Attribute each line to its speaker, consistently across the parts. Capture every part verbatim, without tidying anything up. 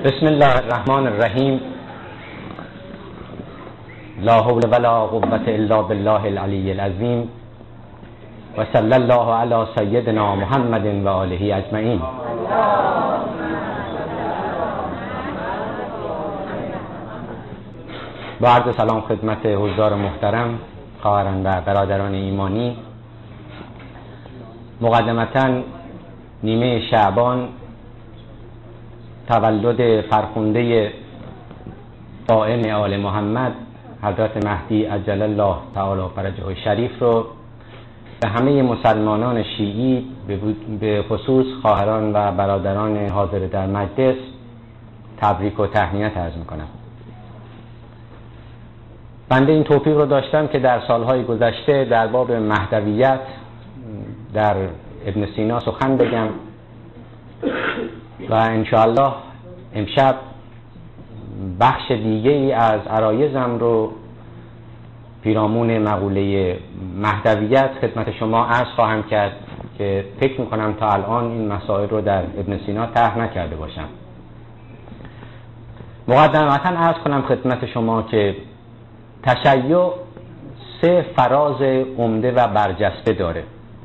Speaker 1: بسم الله الرحمن الرحیم. لا حول ولا قوة الا بالله العلی العظیم و صلی الله علی سیدنا محمد و آله اجمعین. با عرض سلام خدمت حضار محترم، خواهران و برادران ایمانی. مقدمتاً نیمه شعبان تولد فرخنده قائم آل محمد حضرت مهدی عجل الله تعالی فرجه شریف رو به همه مسلمانان شیعی به خصوص خواهران و برادران حاضر در مجلس تبریک و تهنیت عرض میکنم. بنده این توفیق رو داشتم که در سالهای گذشته در باب مهدویت در ابن سینا سخن بگم و انشاءالله امشب بخش دیگه ای از عرایزم رو پیرامون مقوله مهدویت خدمت شما عرض خواهم کرد که فکر میکنم تا الان این مسائل رو در ابن سینا طرح نکرده باشم. مقدمتاً عرض کنم خدمت شما که تشیع سه فراز عمده و برجسته داره،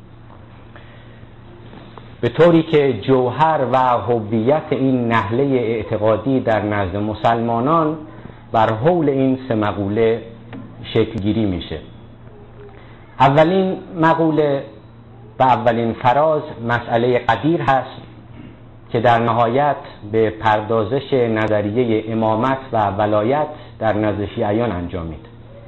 Speaker 1: به طوری که جوهر و هویت این نهله اعتقادی در نزد مسلمانان بر حول این سه مقوله شکل گیری میشه. اولین مقوله و اولین فراز مسئله قدیر هست که در نهایت به پردازش نظریه امامت و ولایت در نزد شیعیان انجامید.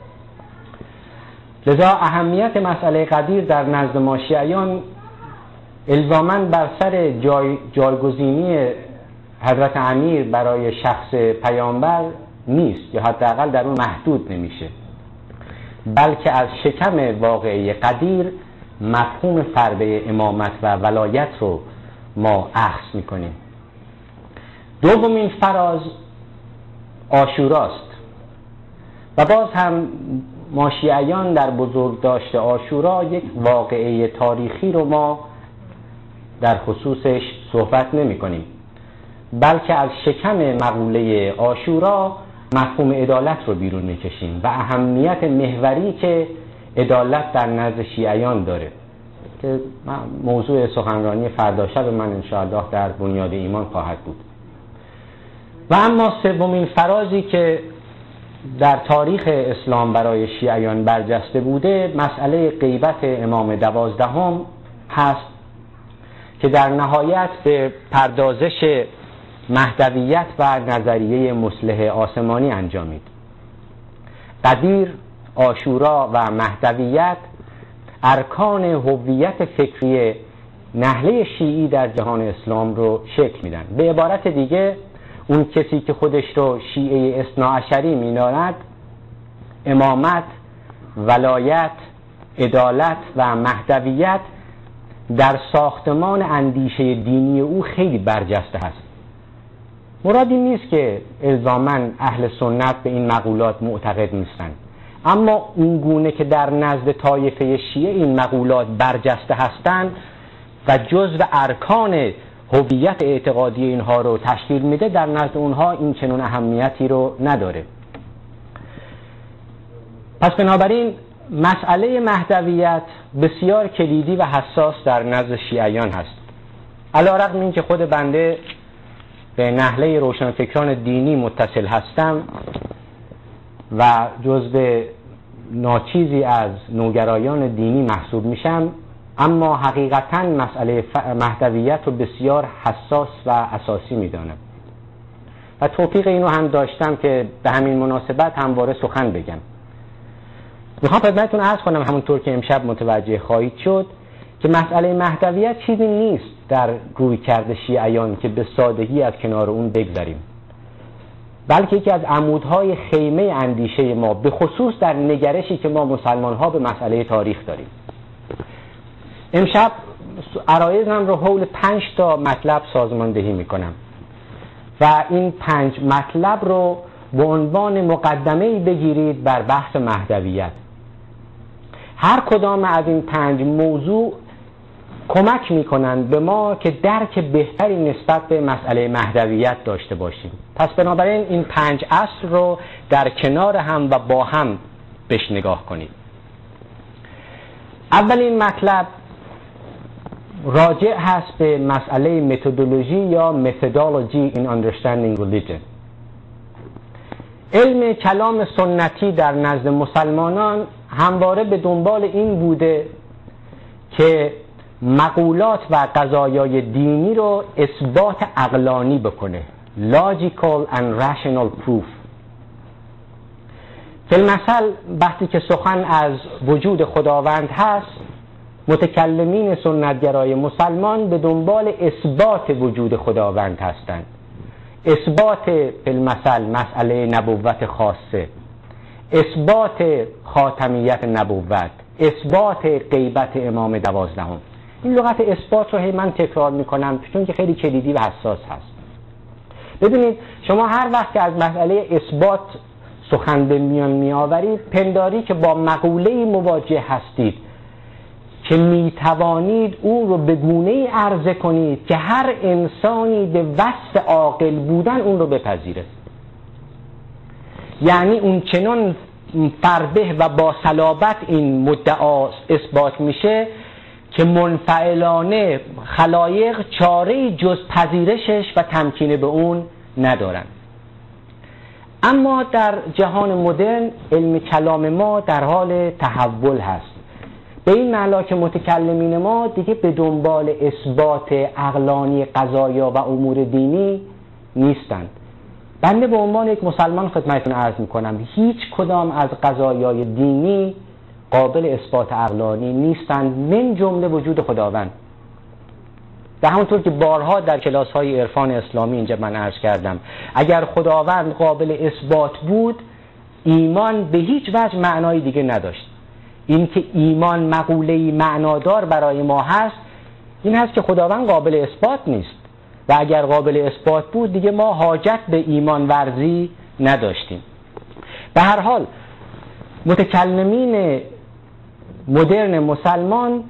Speaker 1: لذا اهمیت مسئله قدیر در نزد ما شیعیان الزاماً بر سر جای جایگزینی حضرت امیر برای شخص پیامبر نیست یا حداقل در اون محدود نمیشه، بلکه از شکم واقعی قدیر مفهوم فربه امامت و ولایت رو ما اخذ میکنیم. دومین فراز عاشوراست و باز هم ما شیعیان در بزرگداشت عاشورا یک واقعه تاریخی رو ما در خصوصش صحبت نمی کنیم، بلکه از شکم مقوله عاشورا مفهوم عدالت رو بیرون می کشیم و اهمیت محوری که عدالت در نزد شیعیان داره که موضوع سخنرانی فردا شب من انشاءالله در بنیاد ایمان خواهد بود. و اما سومین فرازی که در تاریخ اسلام برای شیعیان برجسته بوده مسئله غیبت امام دوازدهم هست که در نهایت به پردازش مهدویت و نظریه مصلح آسمانی انجامید. قدیر، عاشورا و مهدویت ارکان هویت فکری نهله شیعی در جهان اسلام رو شکل میدن. به عبارت دیگه اون کسی که خودش رو شیعه اثناعشری می‌داند امامت، ولایت، عدالت و مهدویت در ساختمان اندیشه دینی او خیلی برجسته هست. مراد این نیست که الزاماً اهل سنت به این مقولات معتقد نیستند، اما اون گونه که در نزد طایفه شیعه این مقولات برجسته هستند و جزو ارکان هویت اعتقادی اینها رو تشکیل میده، در نزد اونها این چنون اهمیتی رو نداره. پس بنابراین مسئله مهدویت بسیار کلیدی و حساس در نزد شیعیان هست. علی‌رغم این که خود بنده به نهله روشنفکران دینی متصل هستم و جزو ناچیزی از نوگرایان دینی محسوب میشم، اما حقیقتاً مسئله مهدویت رو بسیار حساس و اساسی میدانم و توفیق اینو هم داشتم که به همین مناسبت همواره سخن بگم. میخوام خدمتتون عرض کنم همونطور که امشب متوجه خواهید شد که مسئله مهدویت چیزی نیست در رویکرد شیعیان که به سادگی از کنار اون بگذریم، بلکه یکی از عمودهای خیمه اندیشه ما، به خصوص در نگرشی که ما مسلمان ها به مسئله تاریخ داریم. امشب عرایزم رو حول پنج تا مطلب سازماندهی میکنم و این پنج مطلب رو به عنوان مقدمه‌ای بگیرید بر بحث مهدویت. هر کدام از این پنج موضوع کمک میکنند به ما که درک بهتری نسبت به مسئله مهدویت داشته باشیم. پس بنابراین این پنج اصل رو در کنار هم و با هم بهش نگاه کنید. اولین مطلب راجع هست به مسئله متدولوژی یا methodology in understanding religion. علم کلام سنتی در نزد مسلمانان همواره به دنبال این بوده که مقولات و قضایای دینی رو اثبات عقلانی بکنه، logical and rational proof. فی المثل وقتی که سخن از وجود خداوند هست، متکلمین سنتگرای مسلمان به دنبال اثبات وجود خداوند هستند. اثبات فی المثل مسئله نبوت خاصه، اثبات خاتمیت نبوت، اثبات غیبت امام دوازدهم. این لغت اثبات رو هی من تکرار میکنم چون که خیلی کلیدی و حساس هست. ببینید شما هر وقت که از مسئله اثبات سخن به میان میآورید، پنداری که با مقوله‌ای مواجه هستید که میتوانید او رو به گونه‌ای عرضه کنید که هر انسانی به وصف عاقل بودن اون رو بپذیره. یعنی اون چنان فربه و با صلابت این مدعا اثبات میشه که منفعلانه خلایق چاره‌ای جز پذیرشش و تمکین به اون ندارن. اما در جهان مدرن علم کلام ما در حال تحول هست، به این معنا که متکلمین ما دیگه به دنبال اثبات عقلانی قضایا و امور دینی نیستند. بنده به عنوان یک مسلمان خدمتتون عرض میکنم هیچ کدام از قضایای دینی قابل اثبات عقلانی نیستند، من جمله وجود خداوند. به همونطور که بارها در کلاس های عرفان اسلامی اینجا من عرض کردم، اگر خداوند قابل اثبات بود، ایمان به هیچ وجه معنای دیگه نداشت. این که ایمان مقوله‌ای معنادار برای ما هست، این هست که خداوند قابل اثبات نیست و اگر قابل اثبات بود دیگه ما حاجت به ایمان ورزی نداشتیم. به هر حال متکلمین مدرن مسلمان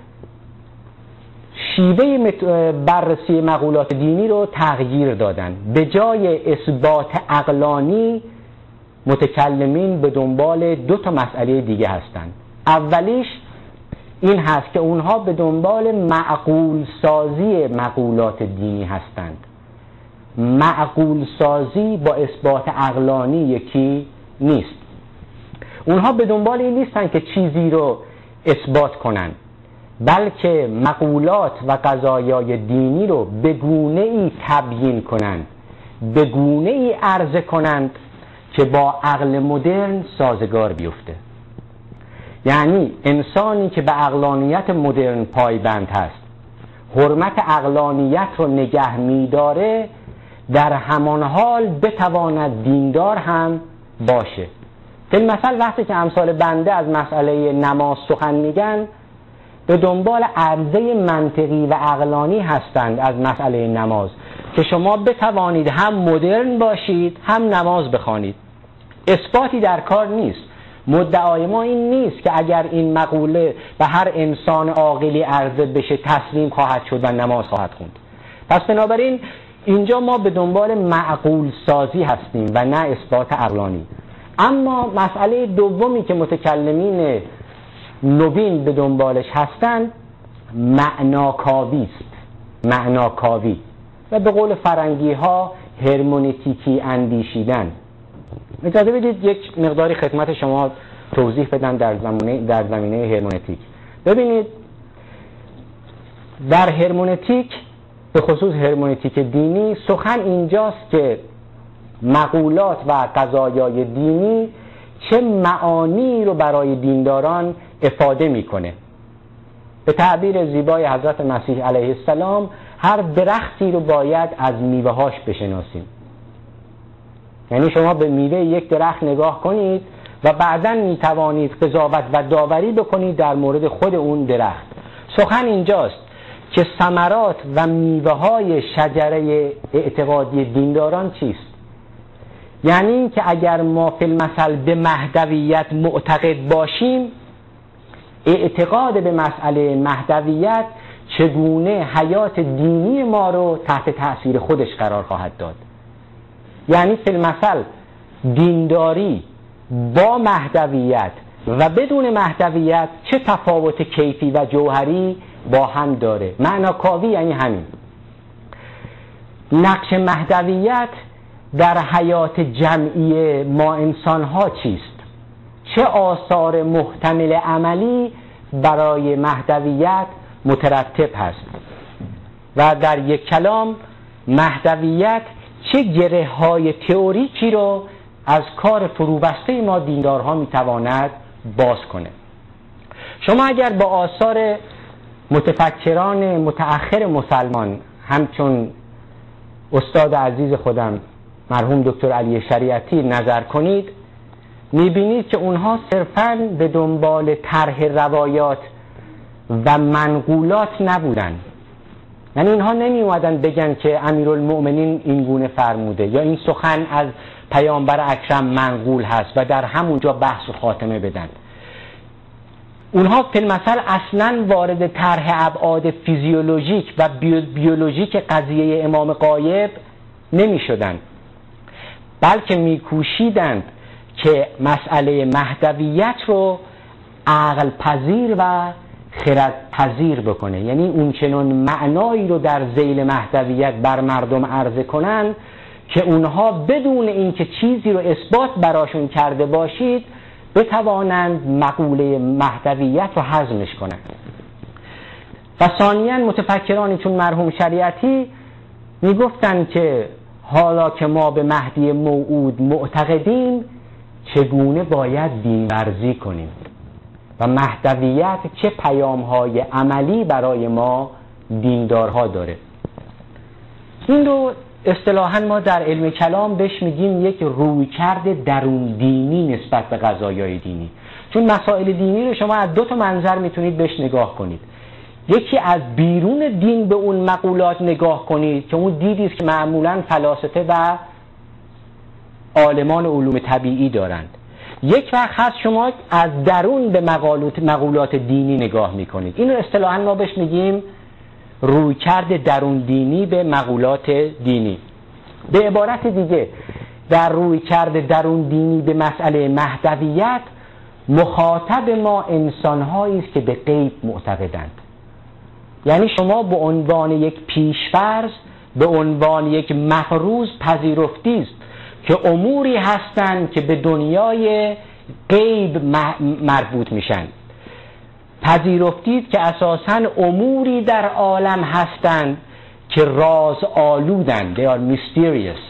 Speaker 1: شیوه بررسی مقولات دینی رو تغییر دادن. به جای اثبات عقلانی، متکلمین به دنبال دو تا مسئله دیگه هستند. اولیش این هست که اونها به دنبال معقول سازی مقولات دینی هستند. معقول سازی با اثبات عقلانی یکی نیست. اونها به دنبال این نیستن که چیزی رو اثبات کنند، بلکه مقولات و قضایای دینی رو به گونه‌ای تبیین کنند، به گونه‌ای عرضه کنند که با عقل مدرن سازگار بیفته. یعنی انسانی که به عقلانیت مدرن پایبند هست، حرمت عقلانیت رو نگه می‌داره، در همان حال بتواند دیندار هم باشه. فی المثل وقتی که امثال بنده از مسئله نماز سخن میگن، به دنبال عرضه منطقی و عقلانی هستند از مسئله نماز که شما بتوانید هم مدرن باشید هم نماز بخوانید. اثباتی در کار نیست. مدعای ما این نیست که اگر این مقوله به هر انسان عاقلی عرضه بشه تسلیم خواهد شد و نماز خواهد خوند. پس بنابراین اینجا ما به دنبال معقول سازی هستیم و نه اثبات عقلانی. اما مسئله دومی که متکلمین نوین به دنبالش هستند معناکاوی است. معناکاوی و به قول فرنگی ها هرمونتیکی اندیشیدن. اجازه بدید یک مقداری خدمت شما توضیح بدم در زمینه در زمینه هرمونتیک. ببینید در هرمونتیک، به خصوص هرمونتیک دینی، سخن اینجاست که مقولات و قضایای دینی چه معانی رو برای دینداران افاده میکنه. به تعبیر زیبای حضرت مسیح علیه السلام، هر درختی رو باید از میوه‌هاش بشناسیم. یعنی شما به میوه یک درخت نگاه کنید و بعداً میتوانید قضاوت و داوری بکنید در مورد خود اون درخت. سخن اینجاست که ثمرات و میوه‌های شجره اعتقادی دینداران چیست. یعنی این که اگر ما فی المثل به مهدویت معتقد باشیم، اعتقاد به مسئله مهدویت چگونه حیات دینی ما رو تحت تأثیر خودش قرار خواهد داد. یعنی فی المثل دینداری با مهدویت و بدون مهدویت چه تفاوت کیفی و جوهری با هم داره. معناکاوی یعنی همین. نقش مهدویت در حیات جمعی ما انسان ها چیست؟ چه آثار محتمل عملی برای مهدویت مترتب هست؟ و در یک کلام مهدویت چه گره های تئوریکی رو از کار فروبسته ما دیندارها میتواند باز کنه؟ شما اگر با آثار متفکران متأخر مسلمان همچون استاد عزیز خودم مرحوم دکتر علی شریعتی نظر کنید، میبینید که اونها صرفاً به دنبال طرح روایات و منقولات نبودن. یعنی اینها نمی اومدن بگن که امیرالمؤمنین این گونه فرموده یا این سخن از پیامبر اکرم منقول هست و در همونجا بحث و خاتمه بدن. اونها فی المثل اصلاً وارد طرح ابعاد فیزیولوژیک و بیولوژیک قضیه امام غایب نمی شدن، بلکه می کوشیدند که مسئله مهدویت رو عقل پذیر و خرد پذیر بکنه. یعنی اون چنان معنایی رو در ذیل مهدویت بر مردم عرضه کنن که اونها بدون اینکه چیزی رو اثبات براشون کرده باشید بتوانند مقوله مهدویت رو هضمش کنند. و ثانیاً متفکرانی چون مرحوم شریعتی میگفتن که حالا که ما به مهدی موعود معتقدیم چگونه باید دین ورزی کنیم و مهدویت چه پیام‌های عملی برای ما دیندارها داره. این رو اصطلاحاً ما در علم کلام بهش میگیم یک رویکرد درون دینی نسبت به قضایای دینی. چون مسائل دینی رو شما از دو تا منظر میتونید بهش نگاه کنید. یکی از بیرون دین به اون مقولات نگاه کنید که اون دیدی است که معمولاً فلاسفه و عالمان علوم طبیعی دارند. یک وقت هست شما از درون به مقالات مقولات دینی نگاه میکنید. این رو اصطلاحاً ما بهش میگیم رویکرد درون دینی به مقولات دینی. به عبارت دیگه در رویکرد درون دینی به مسئله مهدویت مخاطب ما انسان‌هایی است که به غیب معتقدند. یعنی شما به عنوان یک پیشفرض، به عنوان یک مفروض پذیرفتید که اموری هستند که به دنیای غیب مربوط میشن. پذیرفتید که اساساً اموری در عالم هستند که راز آلودند، they are mysterious،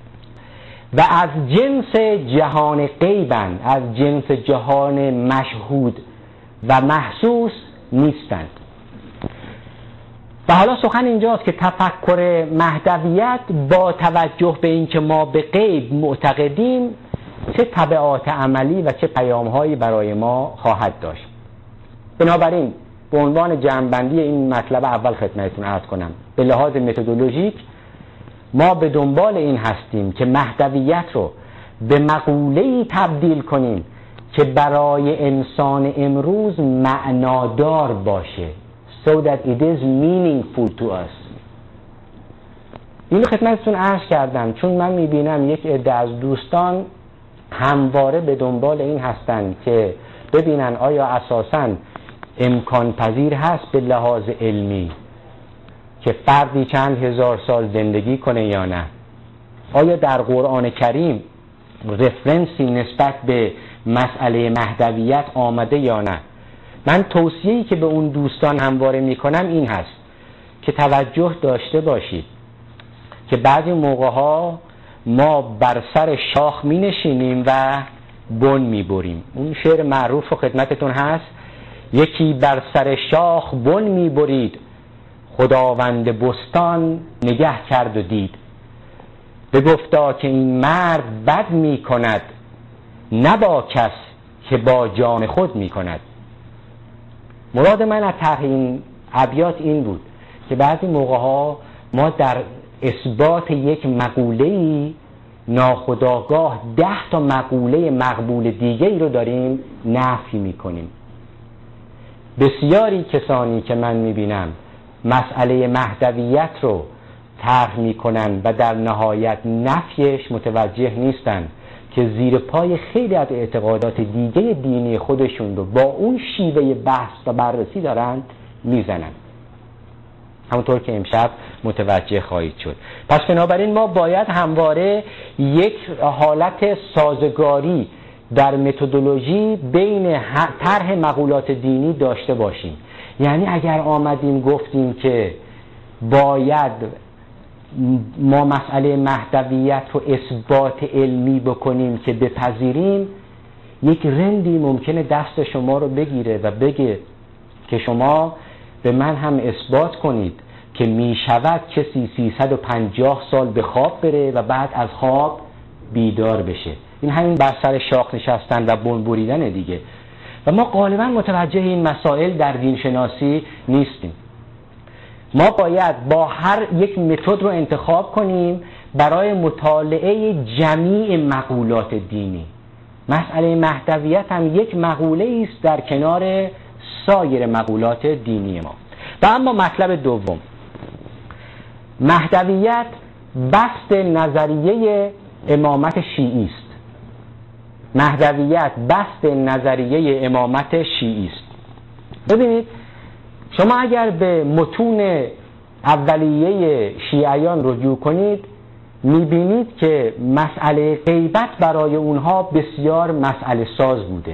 Speaker 1: و از جنس جهان غیبند، از جنس جهان مشهود و محسوس نیستند. و حالا سخن اینجاست که تفکر مهدویت با توجه به اینکه ما به غیب معتقدیم چه تبعات عملی و چه پیام‌هایی برای ما خواهد داشت. بنابراین به عنوان جمع‌بندی این مطلب اول خدمتتون عرض کنم، به لحاظ متدولوژیک ما به دنبال این هستیم که مهدویت رو به مقوله‌ای تبدیل کنیم که برای انسان امروز معنادار باشه، so that it is meaningful to us. این خدمتتون عرض کردم چون من میبینم یک عده از دوستان همواره به دنبال این هستند که ببینن آیا اساساً امکان پذیر هست به لحاظ علمی که فردی چند هزار سال زندگی کنه یا نه. آیا در قرآن کریم رفرنسی نسبت به مسئله مهدویت آمده یا نه. من توصیه‌ای که به اون دوستان همواره میکنم این هست که توجه داشته باشید که بعضی موقع‌ها ما بر سر شاخ می نشینیم و بن می بریم. اون شعر معروف خدمتتون هست، یکی بر سر شاخ بن می برید، خداوند بستان نگه کرد و دید. بگفتا که این مرد بد می کند، نه با کس که با جان خود می کند. مراد من از طرح این ابیات این بود که بعضی موقع‌ها ما در اثبات یک مقوله‌ای ناخودآگاه ده تا مقوله مقبول دیگه‌ای رو داریم نفی می‌کنیم. بسیاری کسانی که من می‌بینم مسئله مهدویت رو طرح میکنن و در نهایت نفیش متوجه نیستن که زیر پای خیلی از اعتقادات دیگه دینی خودشون رو با اون شیوه بحث و بررسی دارن میزنن. همونطور که امشب متوجه خواهید شد. پس بنابراین ما باید همواره یک حالت سازگاری در متدولوژی بین طرح مقولات دینی داشته باشیم. یعنی اگر آمدیم گفتیم که باید ما مسئله مهدویت رو اثبات علمی بکنیم که بپذیریم، یک رندی ممکنه دست شما رو بگیره و بگه که شما به من هم اثبات کنید که می شود کسی سیصد و پنجاه سال به خواب بره و بعد از خواب بیدار بشه. این همین بر سر شاخ نشستن و بن بریدن دیگه. و ما غالبا متوجه این مسائل در دین شناسی نیستیم. ما باید با هر یک متد رو انتخاب کنیم برای مطالعه جمیع مقولات دینی. مسئله مهدویت هم یک مقوله است در کنار سایر مقولات دینی ما. و اما مطلب دوم، مهدویت بسط نظریه امامت شیعی است. مهدویت بسط نظریه امامت شیعی است. ببینید شما اگر به متون اولیه شیعیان رجوع کنید میبینید که مسئله غیبت برای اونها بسیار مسئله ساز بوده.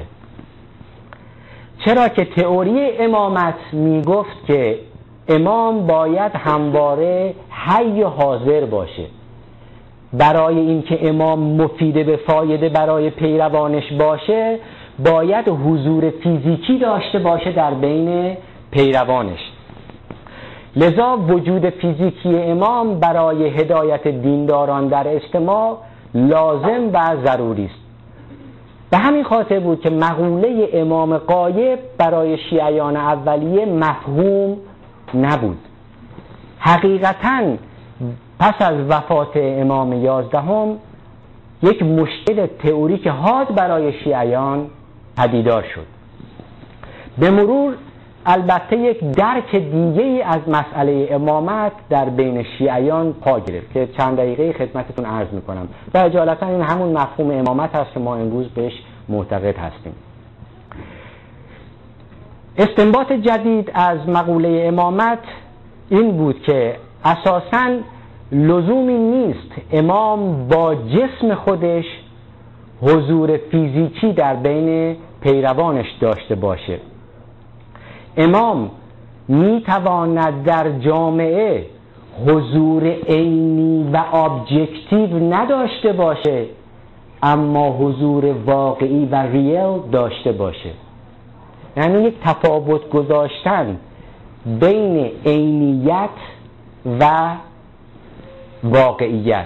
Speaker 1: چرا که تئوری امامت میگفت که امام باید همواره حی و حاضر باشه. برای اینکه امام مفید به فایده برای پیروانش باشه باید حضور فیزیکی داشته باشه در بین پیروانش. لذا وجود فیزیکی امام برای هدایت دینداران در اجتماع لازم و ضروری است. به همین خاطر بود که مقوله امام غایب برای شیعیان اولیه مفهوم نبود. حقیقتاً پس از وفات امام یازدهم یک مشکل تئوریک حاد برای شیعیان پدیدار شد. به مرور البته یک درک دیگه از مسئله امامت در بین شیعیان پا گرفت که چند دقیقه خدمتتون عرض میکنم و اجالتا این همون مفهوم امامت هست که ما امروز بهش معتقد هستیم. استنباط جدید از مقوله امامت این بود که اساساً لزومی نیست امام با جسم خودش حضور فیزیکی در بین پیروانش داشته باشه. امام میتواند در جامعه حضور عینی و ابجکتیو نداشته باشه اما حضور واقعی و ریل داشته باشه. یعنی یک تفاوت گذاشتن بین عینیت و واقعیت.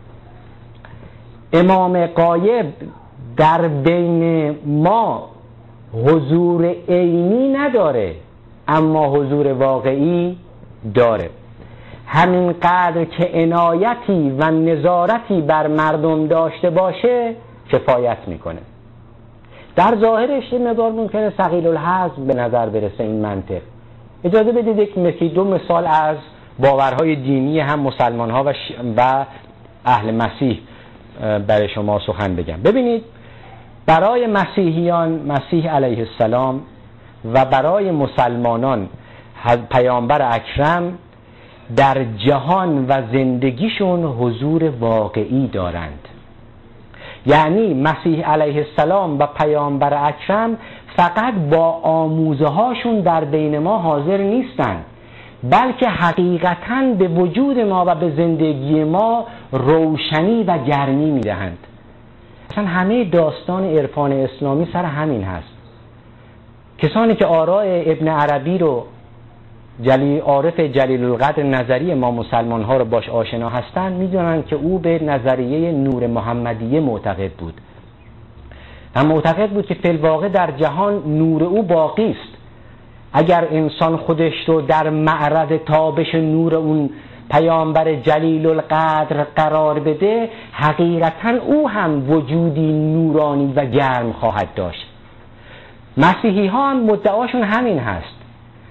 Speaker 1: امام غایب در بین ما حضور عینی نداره اما حضور واقعی داره. همینقدر که عنایتی و نظارتی بر مردم داشته باشه کفایت میکنه. در ظاهرش این مقدار ممکنه ثقیل الهضم به نظر برسه این منطق. اجازه بدید یک مثال دو مثال از باورهای دینی هم مسلمان ها و, ش... و اهل مسیح برای شما سخن بگم. ببینید برای مسیحیان مسیح علیه السلام و برای مسلمانان پیامبر اکرم در جهان و زندگیشون حضور واقعی دارند. یعنی مسیح علیه السلام و پیامبر اکرم فقط با آموزه هاشون در بین ما حاضر نیستند بلکه حقیقتاً به وجود ما و به زندگی ما روشنی و گرمی میدهند. اصلا همه داستان عرفان اسلامی سر همین هست. کسانی که آراء ابن عربی رو جلیل عارف جلیل القدر نظری ما مسلمان ها رو باش آشنا هستند میدونن که او به نظریه نور محمدیه معتقد بود. هم معتقد بود که فی الواقع در جهان نور او باقی است. اگر انسان خودش رو در معرض تابش نور اون پیامبر جلیل القدر قرار بده حقیقتاً او هم وجودی نورانی و گرم خواهد داشت. مسیحی ها هم مدعاشون همین هست.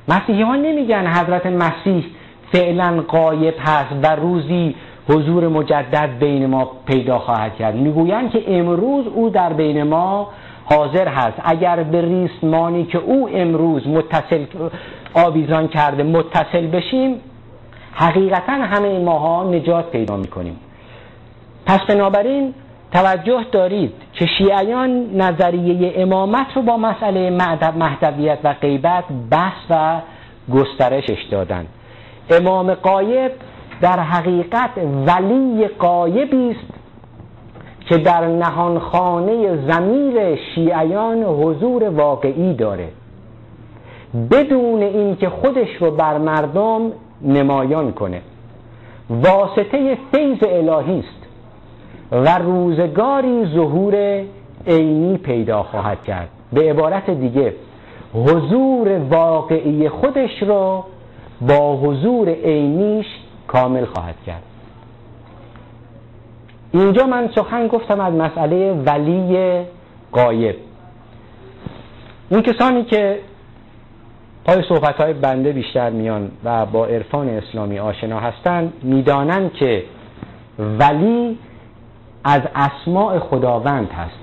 Speaker 1: مسیحی ها نمیگن حضرت مسیح فعلا غایب هست و روزی حضور مجدد بین ما پیدا خواهد کرد. میگویند که امروز او در بین ما حاضر هست. اگر به ریسمانی که او امروز متصل آویزان کرده متصل بشیم، حقیقتا همه ماها نجات پیدا میکنیم. پس بنابراین توجه دارید که شیعیان نظریه امامت رو با مسئله مهدویت و غیبت بحث و گسترشش دادن. امام غایب در حقیقت ولی غایبی است که در نهانخانه ضمیر شیعیان حضور واقعی داره، بدون اینکه خودش رو بر مردم نمایان کنه. واسطه فیض الهی است و روزگاری ظهور عینی پیدا خواهد کرد. به عبارت دیگه حضور واقعی خودش رو با حضور عینیش کامل خواهد کرد. اینجا من سخن گفتم از مسئله ولی غایب. اون کسانی که پای صحبت‌های بنده بیشتر میان و با عرفان اسلامی آشنا هستند میدانند که ولی از اسماء خداوند هست.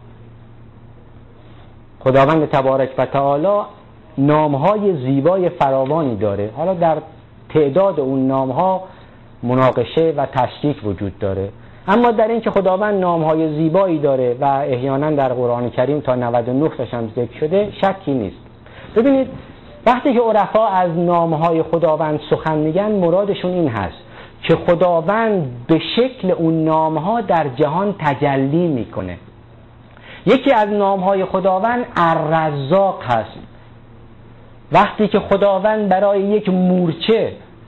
Speaker 1: خداوند تبارک و تعالی نامهای زیبای فراوانی داره. حالا در تعداد اون نامها مناقشه و تشکیک وجود داره، اما در این که خداوند نامهای زیبایی داره و احیانا در قرآن کریم تا نود و نه تاش هم ذکر شده شکی نیست. ببینید وقتی که عرفا از نامهای خداوند سخن میگن مرادشون این هست که خداوند به شکل اون نامها در جهان تجلی میکنه. یکی از نامهای خداوند الرزاق هست. وقتی که خداوند برای یک مورچه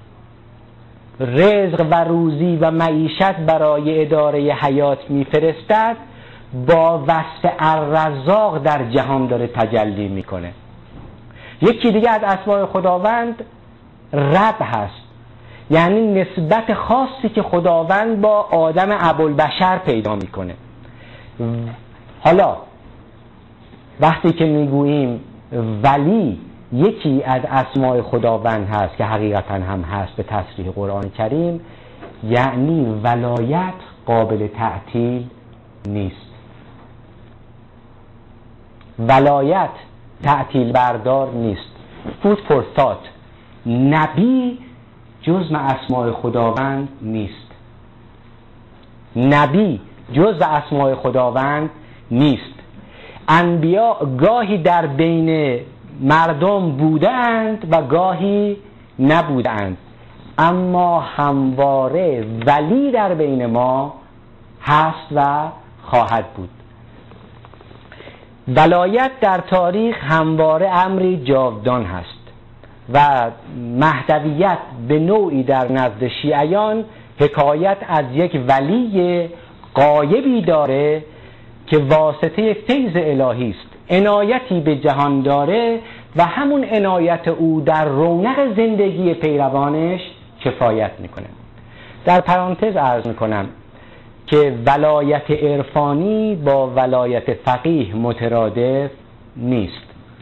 Speaker 1: رزق و روزی و معیشت برای اداره حیات میفرستد، با وصف الرزاق در جهان داره تجلی میکنه. یکی دیگه از اسماء خداوند رب هست، یعنی نسبت خاصی که خداوند با آدم ابوالبشر پیدا میکنه. حالا وقتی که میگوییم ولی یکی از اسماء خداوند هست که حقیقتا هم هست به تصریح قرآن کریم، یعنی ولایت قابل تعطیل نیست. ولایت تعطیل بردار نیست. food for thought. نبی جزء اسماء خداوند نیست. نبی جزء اسماء خداوند نیست. انبیا گاهی در بین مردم بودند و گاهی نبودند، اما همواره ولی در بین ما هست و خواهد بود. ولایت در تاریخ همواره امری جاودان هست و مهدویت به نوعی در نزد شیعیان حکایت از یک ولی غایبی داره که واسطه فیض الهی است، عنایتی به جهان داره و همون عنایت او در رونق زندگی پیروانش کفایت میکنه. در پرانتز عرض میکنم که ولایت عرفانی با ولایت فقیه مترادف نیست.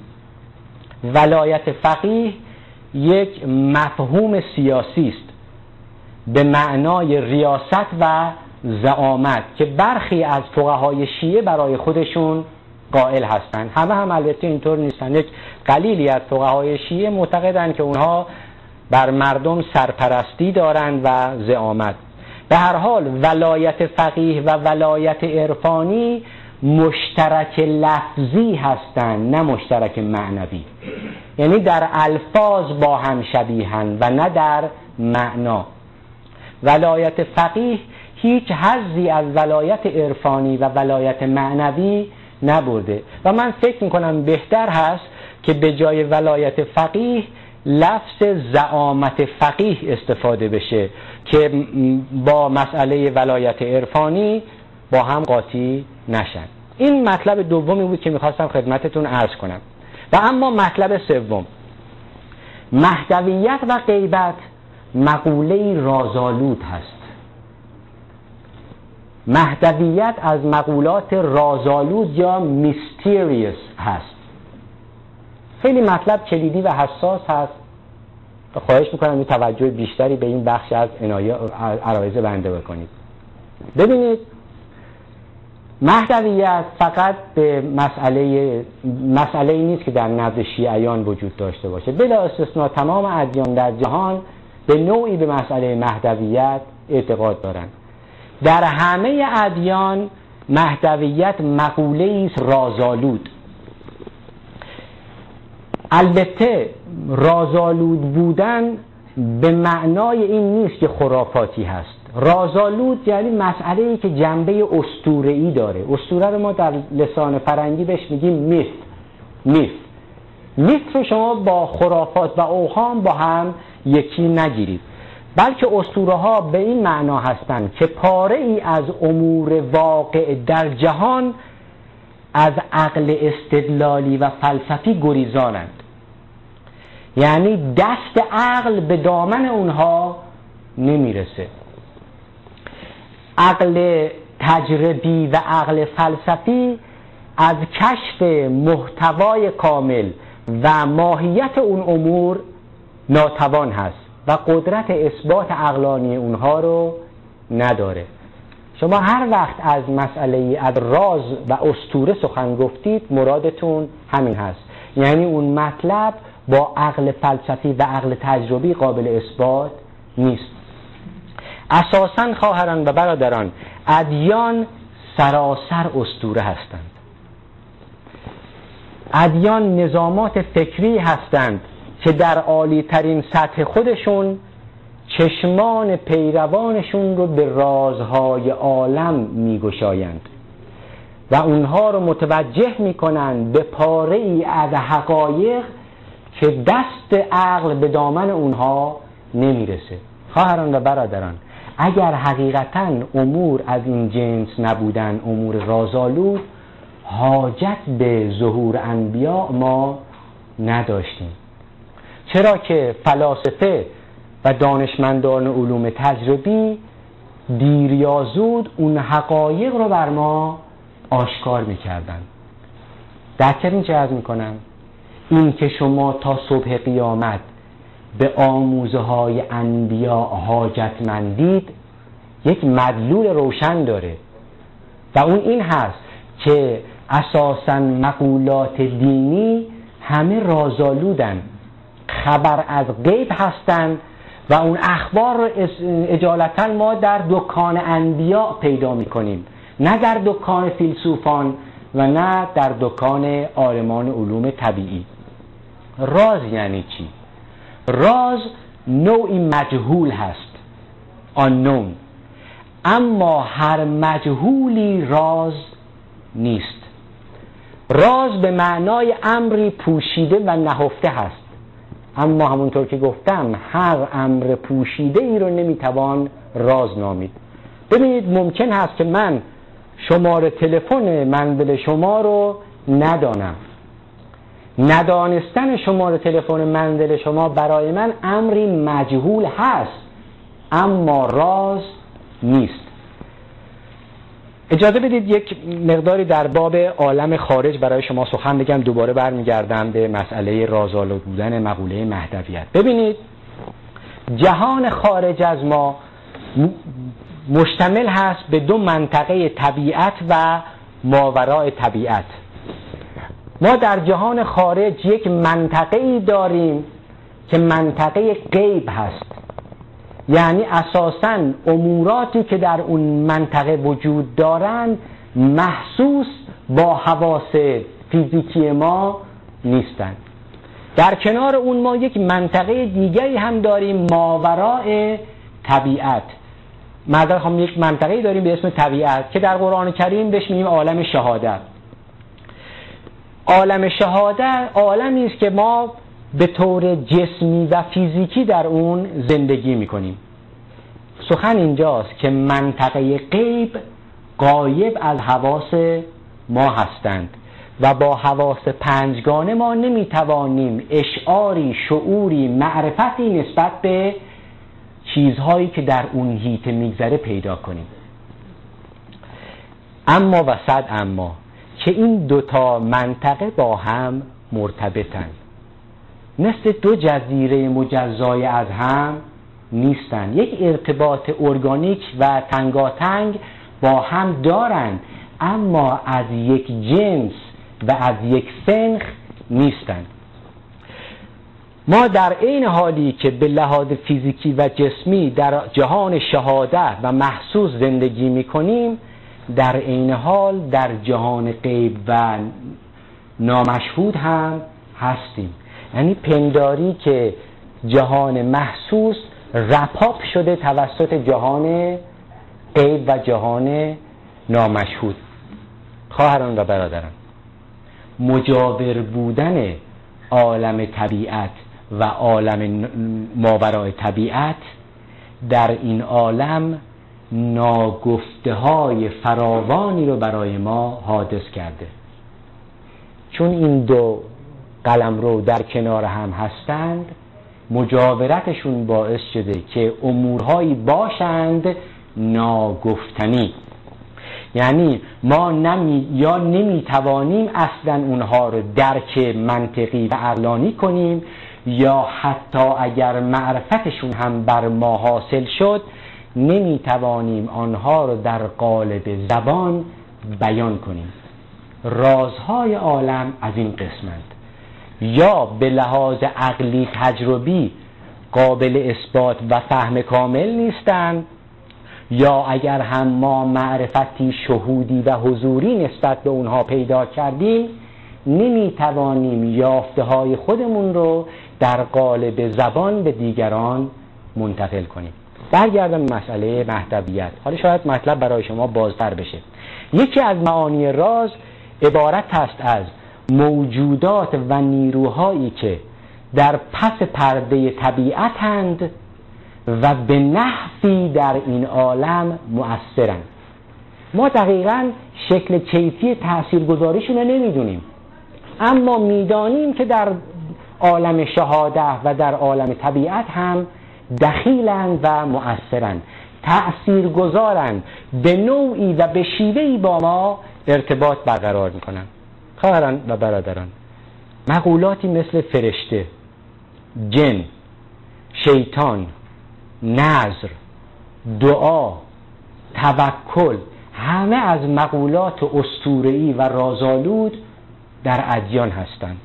Speaker 1: ولایت فقیه یک مفهوم سیاسی است به معنای ریاست و زعامت که برخی از فقهای شیعه برای خودشون قائل هستند. همه هم البته اینطور نیستن. یک قلیلی از فقهای شیعه معتقدند که اونها بر مردم سرپرستی دارند و زعامت. به هر حال ولایت فقیه و ولایت عرفانی مشترک لفظی هستند، نه مشترک معنوی. یعنی در الفاظ با هم شبیهن و نه در معنا. ولایت فقیه هیچ حظی از ولایت عرفانی و ولایت معنوی نبرده و من فکر میکنم بهتر هست که به جای ولایت فقیه لفظ زعامت فقیه استفاده بشه که با مسئله ولایت عرفانی با هم قاطی نشن. این مطلب دومی بود که میخواستم خدمتتون عرض کنم. و اما مطلب سوم، مهدویت و غیبت مقوله رازآلود هست. مهدویت از مقولات رازآلود یا میستریس هست. خیلی مطلب کلیدی و حساس هست. خواهش میکنم یه توجه بیشتری به این بخش از عنایه عرایض بنده بکنید. ببینید مهدویت فقط به مسئله مسئله نیست که در نزد شیعیان وجود داشته باشه. بلا استثناء تمام ادیان در جهان به نوعی به مسئله مهدویت اعتقاد دارند. در همه ادیان مهدویت مقوله است رازآلود. البته رازآلود بودن به معنای این نیست که خرافاتی هست. رازآلود یعنی مسئله‌ای که جنبه اسطوره‌ای داره. اسطوره رو ما در لسان فرنگی بهش میگیم میث. میث میث رو شما با خرافات و اوهام با هم یکی نگیرید، بلکه اسطوره ها به این معنا هستند که پاره ای از امور واقع در جهان از عقل استدلالی و فلسفی گریزانند. یعنی دست عقل به دامن اونها نمیرسه. عقل تجربی و عقل فلسفی از کشف محتوای کامل و ماهیت اون امور ناتوان هست و قدرت اثبات عقلانی اونها رو نداره. شما هر وقت از مسئله از راز و اسطوره سخن گفتید مرادتون همین هست، یعنی اون مطلب با عقل فلسفی و عقل تجربی قابل اثبات نیست. اساساً خواهران و برادران ادیان سراسر اسطوره هستند. ادیان نظامات فکری هستند که در عالی ترین سطح خودشون چشمان پیروانشون رو به رازهای عالم میگشایند و اونها رو متوجه میکنند به پاره ای از حقایق که دست عقل به دامن اونها نمیرسه. خواهران و برادران اگر حقیقتاً امور از این جنس نبودن، امور رازآلود، حاجت به ظهور انبیاء ما نداشتیم. چرا که فلاسفه و دانشمندان علوم تجربی دیر یا زود اون حقایق رو بر ما آشکار میکردن. درک این چه عرض میکنم؟ این که شما تا صبح قیامت به آموزه های انبیاء حاجتمندید یک مدلول روشن داره و اون این هست که اساساً مقولات دینی همه رازآلودن، خبر از غیب هستن و اون اخبار رو اجالتا ما در دکان انبیاء پیدا میکنیم، نه در دکان فیلسوفان و نه در دکان عالمان علوم طبیعی. راز یعنی چی؟ راز نوعی مجهول هست، unknown، اما هر مجهولی راز نیست. راز به معنای امری پوشیده و نهفته هست، اما همونطور که گفتم هر امر پوشیده ای رو نمیتوان راز نامید. ببینید ممکن هست که من شماره تلفن منزل شما رو ندانم. ندانستن شماره تلفن منزل شما برای من امری مجهول هست اما راز نیست. اجازه بدید یک مقداری در باب عالم خارج برای شما سخن بگم، دوباره برمیگردم به مسئله رازآلود بودن مقوله مهدویت. ببینید جهان خارج از ما مشتمل هست به دو منطقه طبیعت و ماوراء طبیعت. ما در جهان خارج یک منطقه‌ای داریم که منطقه غیب هست، یعنی اساساً اموراتی که در اون منطقه وجود دارند محسوس با حواس فیزیکی ما نیستند. در کنار اون ما یک منطقه دیگری هم داریم، ماوراء طبیعت. معذرت خواهم، یک منطقه داریم به اسم طبیعت که در قرآن کریم بهش میگیم عالم شهادت. عالم شهادت عالمی است که ما به طور جسمی و فیزیکی در اون زندگی میکنیم. سخن اینجاست که منطقه غیب غایب از حواس ما هستند و با حواس پنجگانه ما نمیتوانیم اشعاری، شعوری، معرفتی نسبت به چیزهایی که در اون حیطه میگذره پیدا کنیم. اما و صد اما که این دوتا منطقه با هم مرتبطن. مثل دو جزیره مجزای از هم نیستند. یک ارتباط ارگانیک و تنگاتنگ با هم دارند، اما از یک جنس و از یک سنخ نیستند. ما در عین حالی که به لحاظ فیزیکی و جسمی در جهان شهاده و محسوس زندگی می‌کنیم، در عین حال در جهان غیب و نامشهود هم هستیم. یعنی پنداری که جهان محسوس رپاپ شده توسط جهان غیب و جهان نامشهود. خواهران و برادران، مجاور بودن عالم طبیعت و عالم ماورای طبیعت در این عالم ناگفته های فراوانی رو برای ما حادث کرده. چون این دو قلمرو در کنار هم هستند، مجاورتشون باعث شده که امورهایی باشند ناگفتنی. یعنی ما نمی یا نمیتوانیم اصلا اونها رو درک منطقی و عقلانی کنیم، یا حتی اگر معرفتشون هم بر ما حاصل شد نمیتوانیم آنها رو در قالب زبان بیان کنیم. رازهای عالم از این قسمند، یا به لحاظ عقلی تجربی قابل اثبات و فهم کامل نیستند، یا اگر هم ما معرفتی شهودی و حضوری نسبت به اونها پیدا کردیم نمیتوانیم یافته های خودمون رو در قالب زبان به دیگران منتقل کنیم. برگردم مسئله مهدویت. حالا شاید مطلب برای شما بازتر بشه. یکی از معانی راز عبارت است از موجودات و نیروهایی که در پس پرده طبیعتند و به نحوی در این عالم مؤثرند. ما دقیقاً شکل کیفی تاثیرگذاریشون رو نمیدونیم، اما میدانیم که در عالم شهاده و در عالم طبیعت هم دخیلند و مؤثرند، تأثیرگذارند، به نوعی و به شیوهی با ما ارتباط برقرار میکنند. خواهران و برادران، مقولاتی مثل فرشته، جن، شیطان، نذر، دعا، توکل، همه از مقولات اسطوره‌ای و رازآلود در ادیان هستند.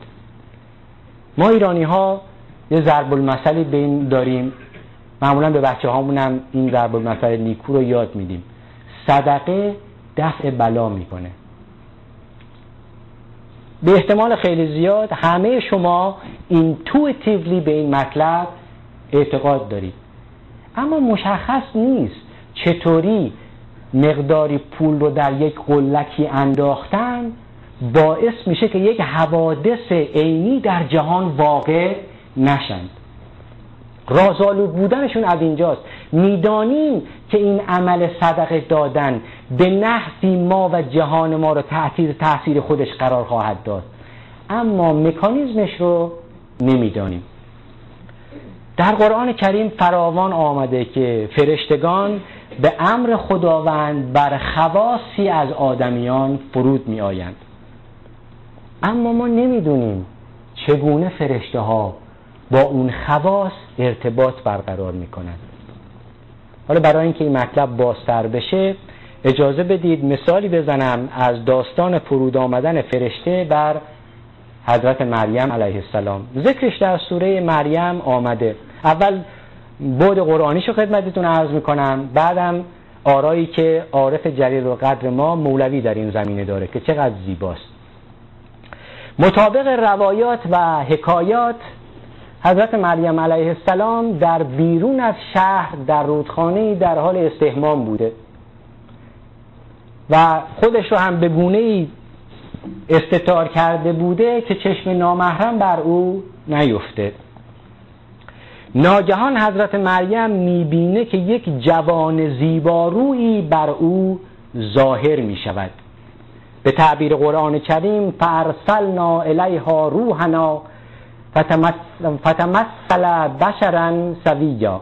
Speaker 1: ما ایرانی ها یه ضرب المثلی به این داریم، معمولا به بچه هامون هم این ضرب المثل نیکو رو یاد میدیم: صدقه دفع بلا میکنه. به احتمال خیلی زیاد همه شما اینتویتیولی به این مطلب اعتقاد دارید، اما مشخص نیست چطوری مقداری پول رو در یک قلکی انداختن باعث میشه که یک حوادث عینی در جهان واقع نشند. رازآلود بودنشون از اینجاست. میدانیم که این عمل صدقه دادن به نحوی ما و جهان ما رو تحت تاثیر خودش قرار خواهد داد، اما مکانیزمش رو نمیدانیم. در قرآن کریم فراوان آمده که فرشتگان به امر خداوند بر خواصی از آدمیان فرود می آیند، اما ما نمیدونیم چگونه فرشته ها با اون خواص ارتباط برقرار می کنند. حالا برای اینکه این مطلب بازتر بشه اجازه بدید مثالی بزنم از داستان فرود آمدن فرشته بر حضرت مریم علیه السلام. ذکرش در سوره مریم آمده. اول بعد قرآنیشو خدمتتون عرض میکنم، بعدم آرایی که عارف جلیل القدر ما مولوی در این زمینه داره که چقدر زیباست. مطابق روایات و حکایات حضرت مریم علیه السلام در بیرون از شهر در رودخانه‌ای در حال استحمام بوده و خودش رو هم به گونه‌ای استتار کرده بوده که چشم نامحرم بر او نیفته. ناگهان حضرت مریم میبینه که یک جوان زیبارویی بر او ظاهر میشود. به تعبیر قرآن کریم فارسلنا الیها روحنا فتمثل بشرا سویا،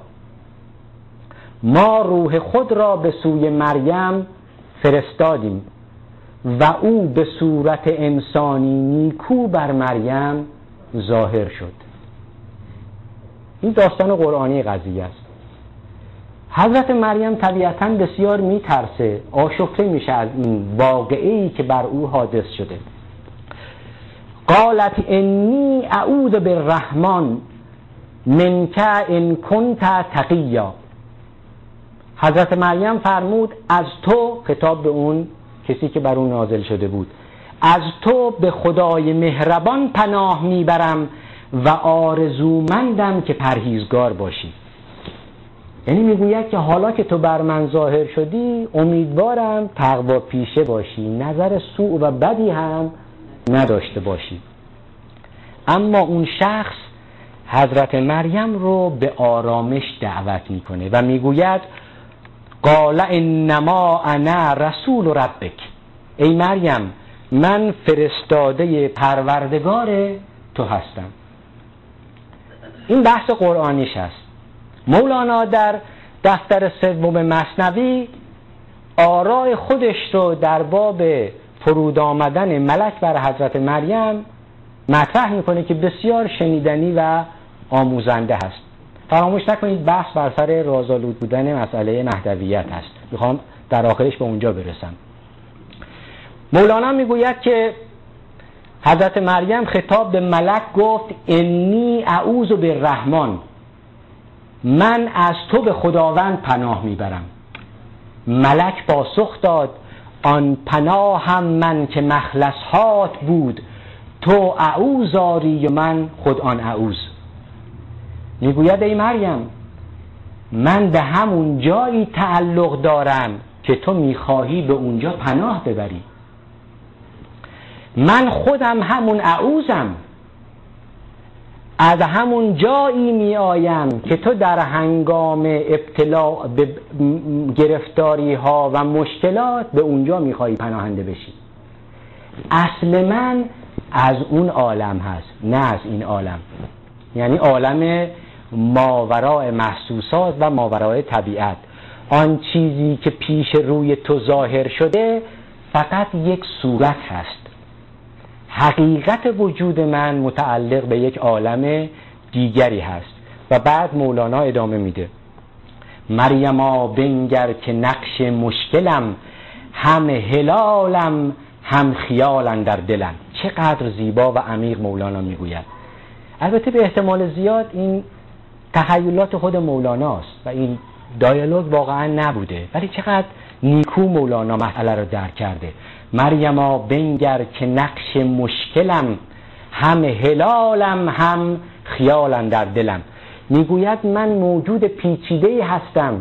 Speaker 1: ما روح خود را به سوی مریم فرستادیم و او به صورت انسانی نیکو بر مریم ظاهر شد. این داستان قرآنی قضیه است. حضرت مریم طبیعتاً بسیار میترسه، آشفته میشه از این واقعه‌ای که بر او حادث شده. قالت انی اعوذ بالرحمن منک ان کنت تقیا. حضرت مریم فرمود از تو، خطاب به اون کسی که بر اون نازل شده بود، از تو به خدای مهربان پناه میبرم و آرزومندم که پرهیزگار باشی. یعنی میگوید که حالا که تو بر من ظاهر شدی امیدوارم تقوا پیشه باشی، نظر سوء و بدی هم نداشته باشی. اما اون شخص حضرت مریم رو به آرامش دعوت میکنه و میگوید قال انما انا رسول ربک. ای مریم من فرستاده پروردگار تو هستم. این بحث قرآنیش است. مولانا در دفتر سوم مثنوی آراء خودش رو در باب فرود آمدن ملک بر حضرت مریم مطرح میکنه که بسیار شنیدنی و آموزنده هست. فراموش نکنید بحث بر سر رازآلود بودن مسئله مهدویت هست. میخوام در آخرش به اونجا برسم. مولانا میگوید که حضرت مریم خطاب به ملک گفت انی اعوذ بالرحمن، من از تو به خداوند پناه میبرم. ملک پاسخ داد آن پناه هم من که مخلصهات بود، تو اعوذ آری و من خود آن اعوذ. میگوید ای مریم من به همون جایی تعلق دارم که تو میخواهی به اونجا پناه ببری. من خودم همون اعوذم، از همون جایی می آیم که تو در هنگام ابتلا به گرفتاری ها و مشکلات به اونجا می خواهی پناهنده بشی. اصل من از اون عالم هست نه از این عالم، یعنی عالم ماوراء محسوسات و ماوراء طبیعت. آن چیزی که پیش روی تو ظاهر شده فقط یک صورت هست. حقیقت وجود من متعلق به یک عالم دیگری هست. و بعد مولانا ادامه میده مریما بنگر که نقش مشکلم، هم هلالم هم خیالم در دلم. چقدر زیبا و عمیق مولانا میگوید. البته به احتمال زیاد این تخیلات خود مولاناست و این دایالوگ واقعا نبوده، ولی چقدر نیکو مولانا مسئله رو درک کرده. مریما بنگر که نقش مشکلم، هم هلالم هم خیالم در دلم. میگوید من موجود پیچیده‌ای هستم،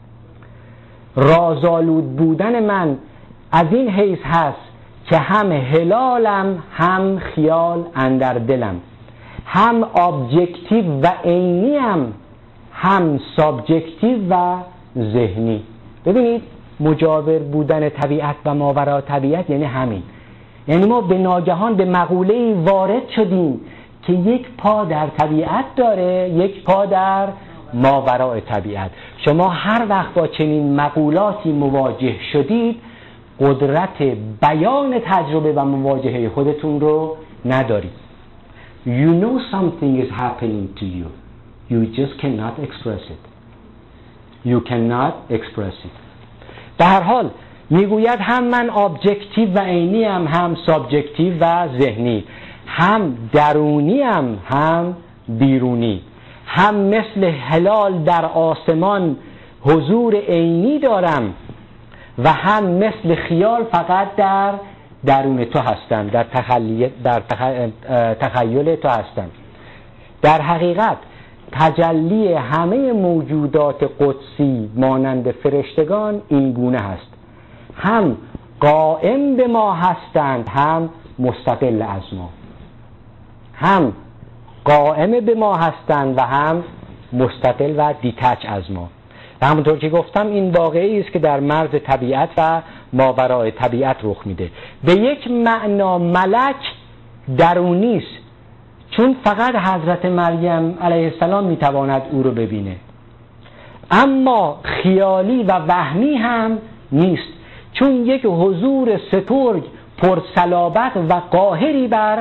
Speaker 1: رازآلود بودن من از این حیث هست که هم هلالم هم خیال اندر دلم، هم ابجکتیو و عینیم هم سابجکتیو و ذهنی. ببینید مجاور بودن طبیعت و ماوراء طبیعت یعنی همین، یعنی ما به ناگهان به مقوله‌ای وارد شدیم که یک پا در طبیعت داره، یک پا در ماوراء طبیعت. شما هر وقت با چنین مقولاتی مواجه شدید قدرت بیان تجربه و مواجهه خودتون رو ندارید. You know something is happening to you. You just cannot express it. You cannot express it. در هر حال میگوید هم من ابجکتیو و عینی هم هم سابجکتیو و ذهنی، هم درونی هم هم بیرونی، هم مثل هلال در آسمان حضور عینی دارم و هم مثل خیال فقط در درون تو هستم، در تخیل در تخیل تو هستم. در حقیقت تجلی همه موجودات قدسی مانند فرشتگان این گونه هست، هم قائم به ما هستند هم مستقل از ما، هم قائم به ما هستند و هم مستقل و دیتچ از ما. و همونطور که گفتم این واقعی است که در مرز طبیعت و ماوراء طبیعت رخ میده. به یک معنا ملک درونی است، چون فقط حضرت مریم علیه السلام میتواند او رو ببینه، اما خیالی و وهمی هم نیست، چون یک حضور سترگ پرصلابت و قاهری بر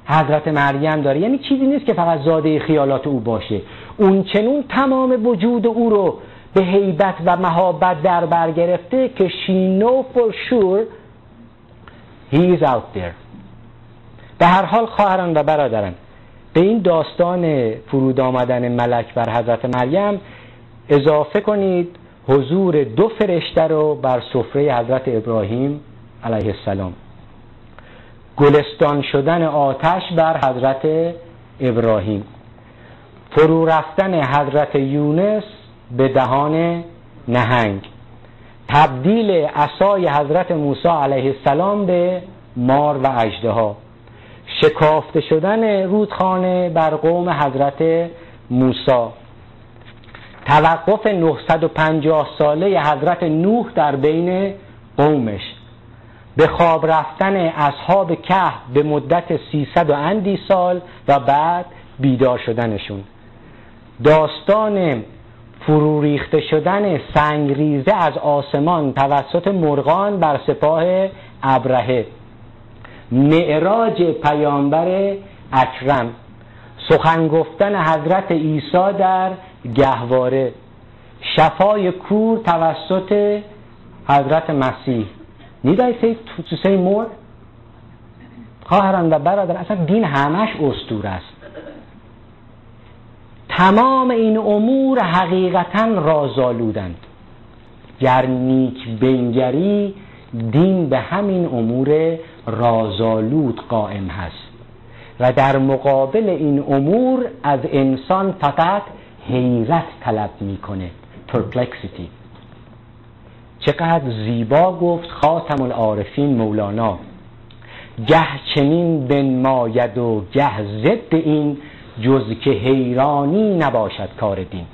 Speaker 1: حضرت مریم داره، یعنی چیزی نیست که فقط زاده خیالات او باشه، اون چنون تمام وجود او رو به هیبت و مهابت در بر گرفته که she know for sure he is out there. به هر حال خواهران و برادران، به این داستان فرود آمدن ملک بر حضرت مریم اضافه کنید حضور دو فرشته رو بر سفره حضرت ابراهیم علیه السلام، گلستان شدن آتش بر حضرت ابراهیم، فرو رفتن حضرت یونس به دهان نهنگ، تبدیل عصای حضرت موسی علیه السلام به مار و اژدها، شکافته شدن رودخانه بر قوم حضرت موسی، توقف نهصد و پنجاه ساله حضرت نوح در بین قومش، به خواب رفتن اصحاب کهف به مدت سیصد و اندی سال و بعد بیدار شدنشون، داستان فرو ریخته شدن سنگریزه از آسمان توسط مرغان بر سپاه ابرهه، معراج پیامبر اکرم، سخن گفتن حضرت عیسی در گهواره، شفای کور توسط حضرت مسیح. Need I say to, to say more؟ خواهران و برادر، اصلا دین همش اسطوره است. تمام این امور حقیقتا رازآلودند. گر نیک بنگری دین به همین امور رازآلود قائم هست و در مقابل این امور از انسان فقط حیرت طلب میکنه، perplexity. چقدر زیبا گفت خاتم العارفین مولانا: گه چنین بنماید و گه ضد این، جز که حیرانی نباشد کار دین.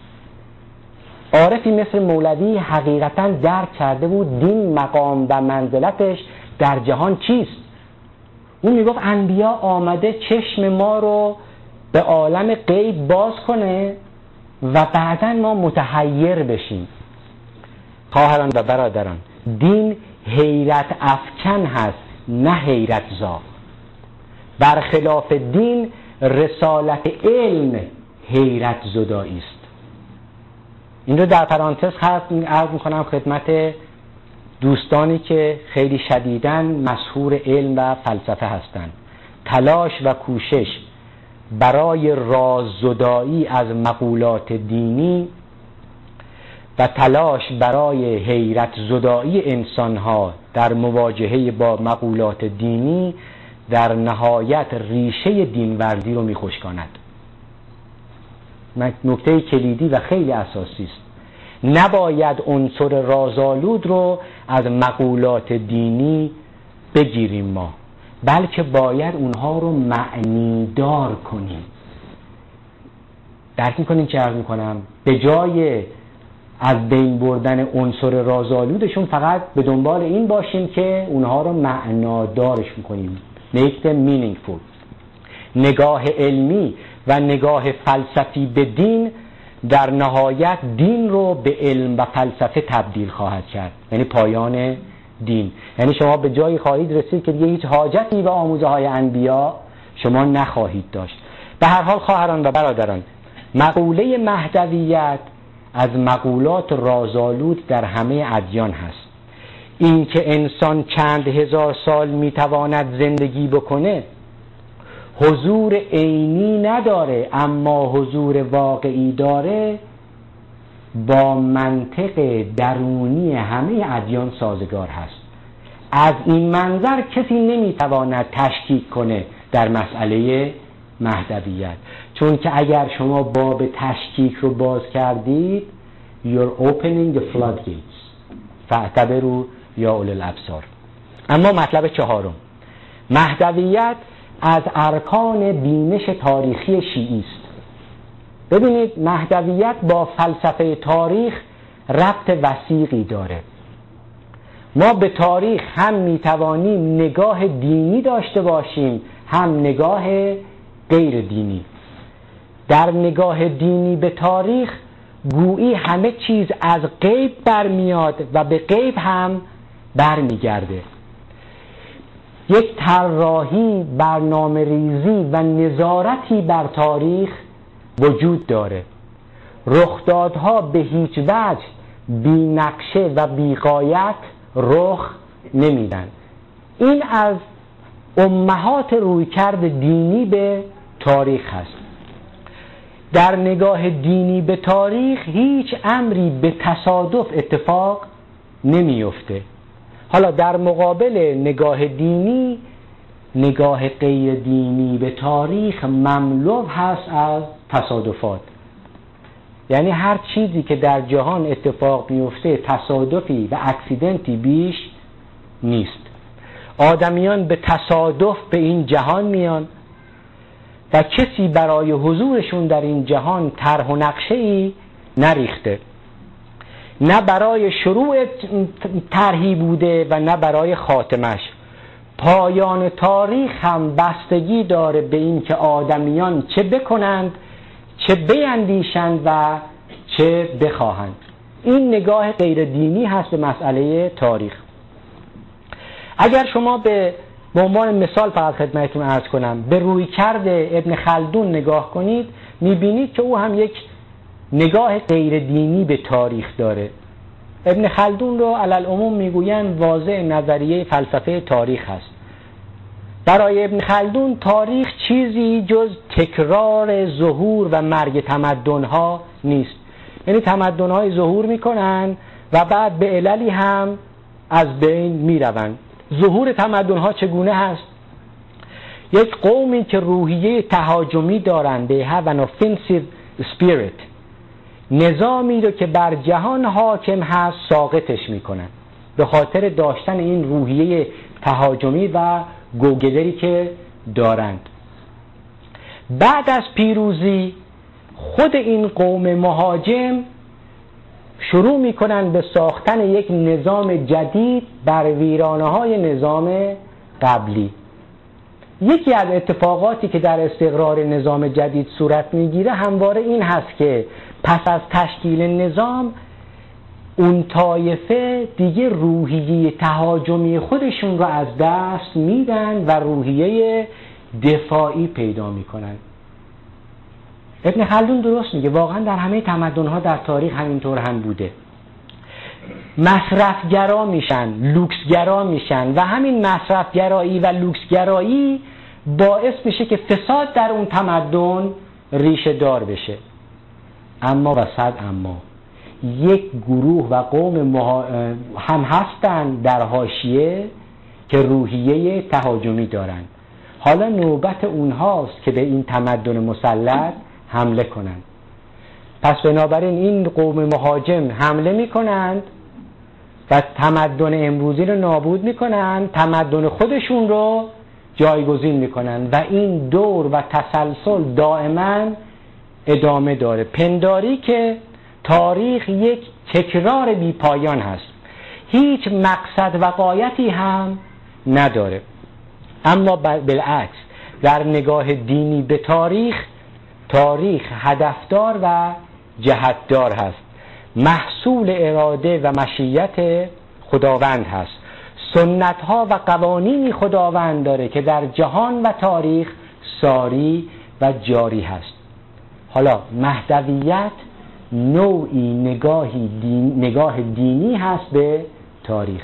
Speaker 1: عارفی مثل مولوی حقیقتا درک کرده بود دین مقام و منزلتش در جهان چیست. اون میگفت انبیا آمده چشم ما رو به عالم غیب باز کنه و بعداً ما متحیر بشیم. خواهران و برادران، دین حیرت افکن هست، نه حیرت زا. برخلاف دین رسالت علم حیرت زدایی است. این رو در پرانتز عرض میکنم خدمت دوستانی که خیلی شدیداً مسحور علم و فلسفه هستند. تلاش و کوشش برای راززدایی از مقولات دینی و تلاش برای حیرت زدایی انسانها در مواجهه با مقولات دینی در نهایت ریشه دینوردی رو میخشکاند. نکته کلیدی و خیلی اساسی است. نباید عنصر رازآلود رو از مقولات دینی بگیریم ما، بلکه باید اونها رو معنی دار کنیم. درک میکنیم چه عرض میکنم؟ به جای از بین بردن عنصر رازآلودشون فقط به دنبال این باشیم که اونها رو معنادارش میکنیم. make them meaningful. نگاه علمی و نگاه فلسفی به دین در نهایت دین رو به علم و فلسفه تبدیل خواهد کرد، یعنی پایان دین. یعنی شما به جایی خواهید رسید که دیگه هیچ حاجتی به آموزه های انبیا شما نخواهید داشت. به هر حال خواهران و برادران، مقوله مهدویت از مقولات رازآلود در همه ادیان هست. این که انسان چند هزار سال میتواند زندگی بکنه حضور عینی نداره اما حضور واقعی داره، با منطق درونی همه ادیان سازگار هست. از این منظر کسی نمیتواند تشکیک کنه در مسئله مهدویت، چون که اگر شما باب تشکیک رو باز کردید you're opening the floodgates فاعتبروا یا اولی الابصار. اما مطلب چهارم، مهدویت از ارکان بینش تاریخی شیعی است. ببینید مهدویت با فلسفه تاریخ ربط وثیقی داره. ما به تاریخ هم میتوانیم نگاه دینی داشته باشیم هم نگاه غیر دینی. در نگاه دینی به تاریخ گویی همه چیز از غیب برمیاد و به غیب هم برمیگرده. یک طراحی، برنامه ریزی و نظارتی بر تاریخ وجود داره. رخدادها به هیچ وجه بی نقشه و بی غایت رخ نمیدن. این از امهات رویکرد دینی به تاریخ هست. در نگاه دینی به تاریخ هیچ امری به تصادف اتفاق نمیفته. حالا در مقابل نگاه دینی، نگاه غیر دینی به تاریخ مملو هست از تصادفات. یعنی هر چیزی که در جهان اتفاق میفته تصادفی و اکسیدنتی بیش نیست. آدمیان به تصادف به این جهان میان و کسی برای حضورشون در این جهان طرح و نقشه‌ای نریخته. نه برای شروع طرحی بوده و نه برای خاتمش. پایان تاریخ هم بستگی داره به این که آدمیان چه بکنند، چه بیندیشند و چه بخواهند. این نگاه غیر دینی هست به مسئله تاریخ. اگر شما به به عنوان مثال فقط خدمتتون عرض کنم، به رویکرد ابن خلدون نگاه کنید، میبینید که او هم یک نگاه غیر دینی به تاریخ داره. ابن خلدون رو علل عموم میگوین واضع نظریه فلسفه تاریخ هست. برای ابن خلدون تاریخ چیزی جز تکرار ظهور و مرگ تمدن‌ها نیست. یعنی تمدن‌های ظهور میکنن و بعد به عللی هم از بین میروند. ظهور تمدن‌ها چگونه هست؟ یک قومی که روحیه تهاجمی دارند، they have an offensive spirit، نظامی رو که بر جهان حاکم هست ساقطش میکنن به خاطر داشتن این روحیه تهاجمی و گوگلری که دارند. بعد از پیروزی خود این قوم مهاجم شروع میکنن به ساختن یک نظام جدید بر ویرانه‌های نظام قبلی. یکی از اتفاقاتی که در استقرار نظام جدید صورت میگیره همواره این هست که پس از تشکیل نظام اون طایفه دیگه روحیه تهاجمی خودشون رو از دست میدن و روحیه دفاعی پیدا میکنن. ابن خلدون درست میگه، واقعا در همه تمدن‌ها در تاریخ همینطور هم بوده. مصرفگرا میشن، لوکسگرا میشن و همین مصرفگرایی و لوکسگرایی باعث میشه که فساد در اون تمدن ریشه دار بشه. اما و صد اما یک گروه و قوم مها... هم هستن در حاشیه که روحیه تهاجمی دارن. حالا نوبت اونهاست که به این تمدن مسلط حمله کنند. پس بنابراین این قوم مهاجم حمله میکنند و تمدن امروزی رو نابود میکنند، تمدن خودشون رو جایگزین میکنند و این دور و تسلسل دائما ادامه داره. پنداری که تاریخ یک تکرار بی پایان هست، هیچ مقصد و غایتی هم نداره. اما بالعکس در نگاه دینی به تاریخ، تاریخ هدفدار و جهتدار هست، محصول اراده و مشیت خداوند هست. سنت ها و قوانینی خداوند داره که در جهان و تاریخ ساری و جاری هست. حالا مهدویت نوعی نگاهی دین، نگاه دینی هست به تاریخ.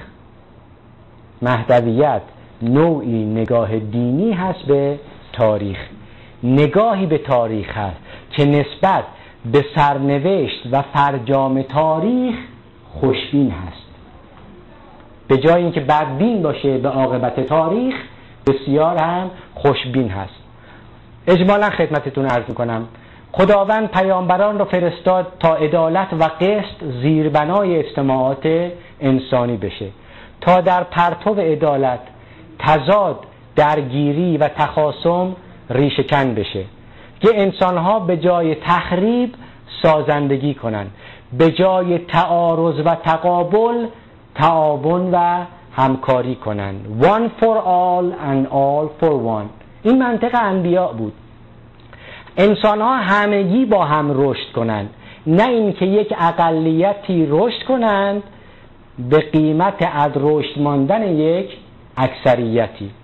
Speaker 1: مهدویت نوعی نگاه دینی هست به تاریخ، نگاهی به تاریخ هست که نسبت به سرنوشت و فرجام تاریخ خوشبین هست. به جای اینکه بدبین باشه به عاقبت تاریخ، بسیار هم خوشبین هست. اجمالا خدمتتون عرض میکنم، خداوند پیامبران را فرستاد تا عدالت و قسط زیربنای اجتماعات انسانی بشه، تا در پرتو عدالت تضاد، درگیری و تخاصم ریشه‌کن بشه، که انسانها به جای تخریب سازندگی کنن، به جای تعارض و تقابل تعاون و همکاری کنن. One for all and all for one. این منطق انبیاء بود. انسانها همگی با هم رشد کنند، نه اینکه یک اقلیتی رشد کنند به قیمت از رشد ماندن یک اکثریتی.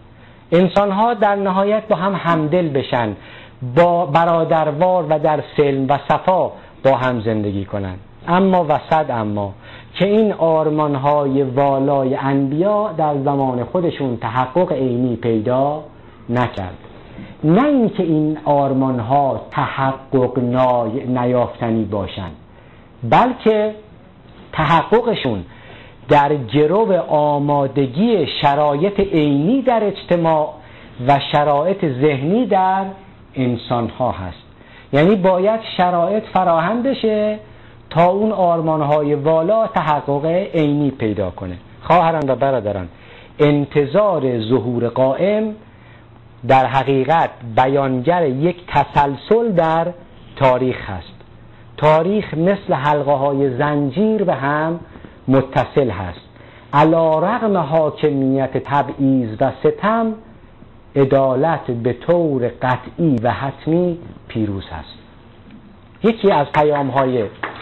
Speaker 1: انسان ها در نهایت با هم همدل بشن، با برادروار و در سلم و صفا با هم زندگی کنند. اما و صد اما که این آرمان های والای انبیا در زمان خودشون تحقق عینی پیدا نکرد. نه اینکه این آرمان ها تحقق نیافتنی باشند، بلکه تحققشون در گرو آمادگی شرایط عینی در اجتماع و شرایط ذهنی در انسان ها هست. یعنی باید شرایط فراهم بشه تا اون آرمان های والا تحقق عینی پیدا کنه. خواهران و برادران، انتظار ظهور قائم در حقیقت بیانگر یک تسلسل در تاریخ هست. تاریخ مثل حلقه های زنجیر به هم متصل هست. علی رغم حاکمیت تبعیض و ستم، عدالت به طور قطعی و حتمی پیروز هست. یکی از پیام های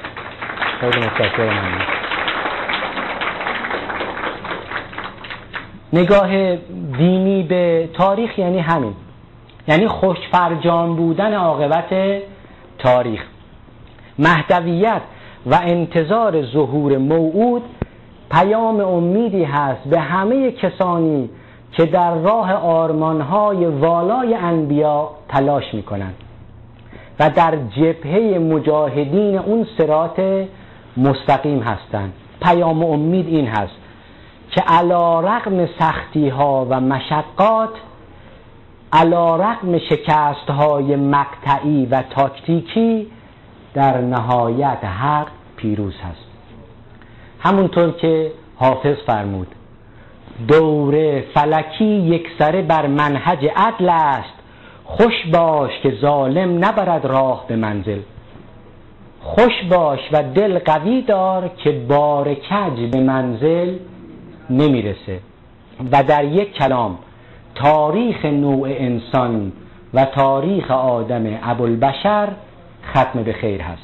Speaker 1: نگاه دینی به تاریخ یعنی همین، یعنی خوشفرجام بودن عاقبت تاریخ. مهدویت و انتظار ظهور موعود پیام امیدی هست به همه کسانی که در راه آرمانهای والای انبیا تلاش میکنند و در جبهه مجاهدین اون صراط مستقیم هستند. پیام امید این هست که علی رغم سختی ها و مشقات، علی رغم شکست های مقطعی و تاکتیکی، در نهایت حق پیروز هست. همونطور که حافظ فرمود: دور فلکی یک سره بر منهج عدل است، خوش باش که ظالم نبرد راه به منزل. خوش باش و دل قوی دار که بار کج به منزل نمیرسه. و در یک کلام تاریخ نوع انسان و تاریخ آدم ابوالبشر ختم به خیر هست.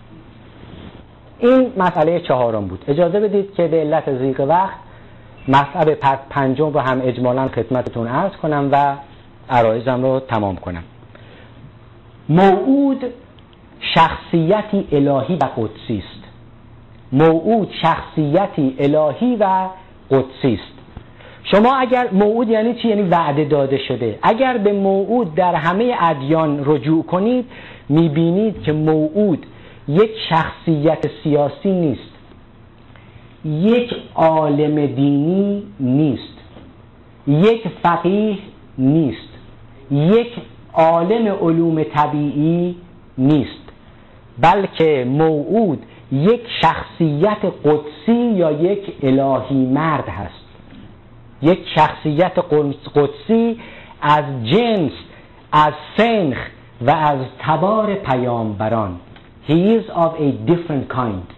Speaker 1: این مسئله چهارم بود. اجازه بدید که به علت ضیق وقت مسئله پنجم رو هم اجمالاً خدمتتون عرض کنم و عرایضم رو تمام کنم. موعود شخصیتی الهی و قدسی است. موعود شخصیتی الهی و قدسی است. شما اگر موعود یعنی چی؟ یعنی وعده داده شده. اگر به موعود در همه ادیان رجوع کنید میبینید که موعود یک شخصیت سیاسی نیست، یک عالم دینی نیست، یک فقیه نیست، یک عالم علوم طبیعی نیست، بلکه موعود یک شخصیت قدسی یا یک الهی مرد هست. یک شخصیت قدسی از جنس، از سنخ و از تبار پیامبران. He is of a different kind.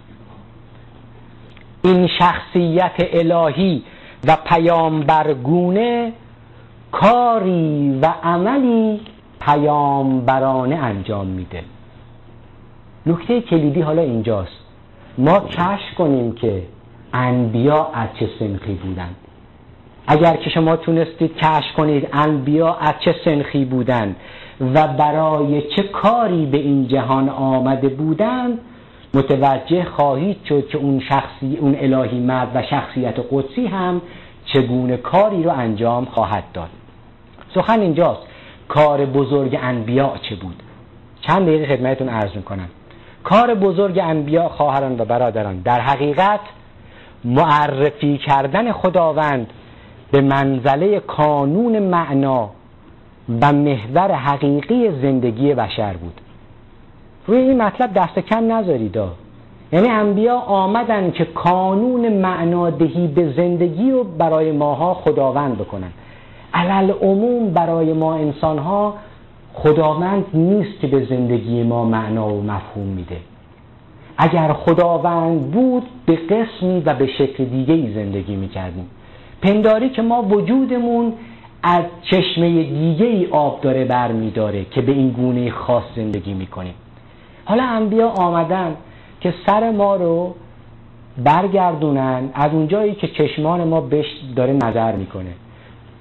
Speaker 1: این شخصیت الهی و پیامبرگونه کاری و عملی پیامبرانه انجام میده. نکته کلیدی حالا اینجاست. ما کشف کنیم که انبیا از چه سنخی بودند. اگر که شما تونستید کشف کنید انبیا از چه سنخی بودند و برای چه کاری به این جهان آمده بودند، متوجه خواهید شد که اون شخصی، اون الهی مرد و شخصیت قدسی هم چگونه کاری رو انجام خواهد داد. سخن اینجاست کار بزرگ انبیا چه بود. چند دقیقه خدمتتون عرض میکنم. کار بزرگ انبیا خواهران و برادران در حقیقت معرفی کردن خداوند به منزله کانون معنا و محور حقیقی زندگی بشر بود. روی این مطلب دست کم نذارید. یعنی انبیا آمدن که کانون معنادهی به زندگی رو برای ماها خداوند بکنن. علل عموم برای ما انسانها خداوند نیست که به زندگی ما معنا و مفهوم میده. اگر خداوند بود به قسمی و به شکل دیگه‌ای زندگی میکردیم. پنداری که ما وجودمون از چشمه دیگه‌ای آب داره برمیداره که به این گونه خاص زندگی میکنیم. حالا انبیا آمدن که سر ما رو برگردونن از اونجایی که چشمان ما بهش داره نظر میکنه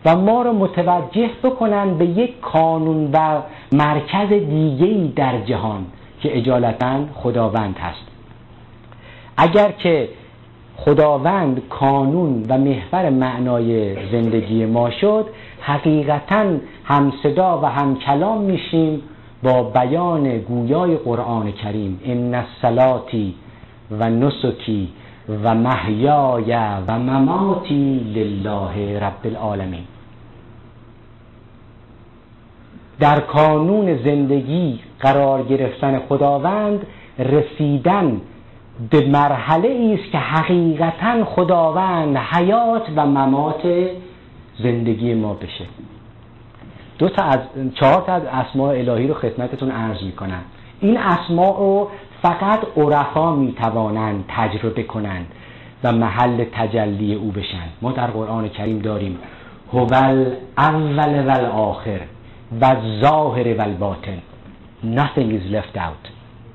Speaker 1: و ما رو متوجه بکنن به یک کانون و مرکز دیگه‌ای در جهان که اجالتاً خداوند هست. اگر که خداوند کانون و محور معنای زندگی ما شد، حقیقتاً هم صدا و هم کلام میشیم با بیان گویای قرآن کریم: ان الصلاتی و نسکی و محیای و مماتی لله رب العالمین. در کانون زندگی قرار گرفتن خداوند رسیدن به مرحله است که حقیقتاً خداوند حیات و ممات زندگی ما بشه. دو تا از چهار تا از اسماء الهی رو خدمتتون عرض میکنم. این اسماء رو فقط عرفا میتوانند تجربه کنند و محل تجلی او بشن. ما در قرآن کریم داریم هو الاول و الاخر و الظاهر و الباطن. Nothing is left out.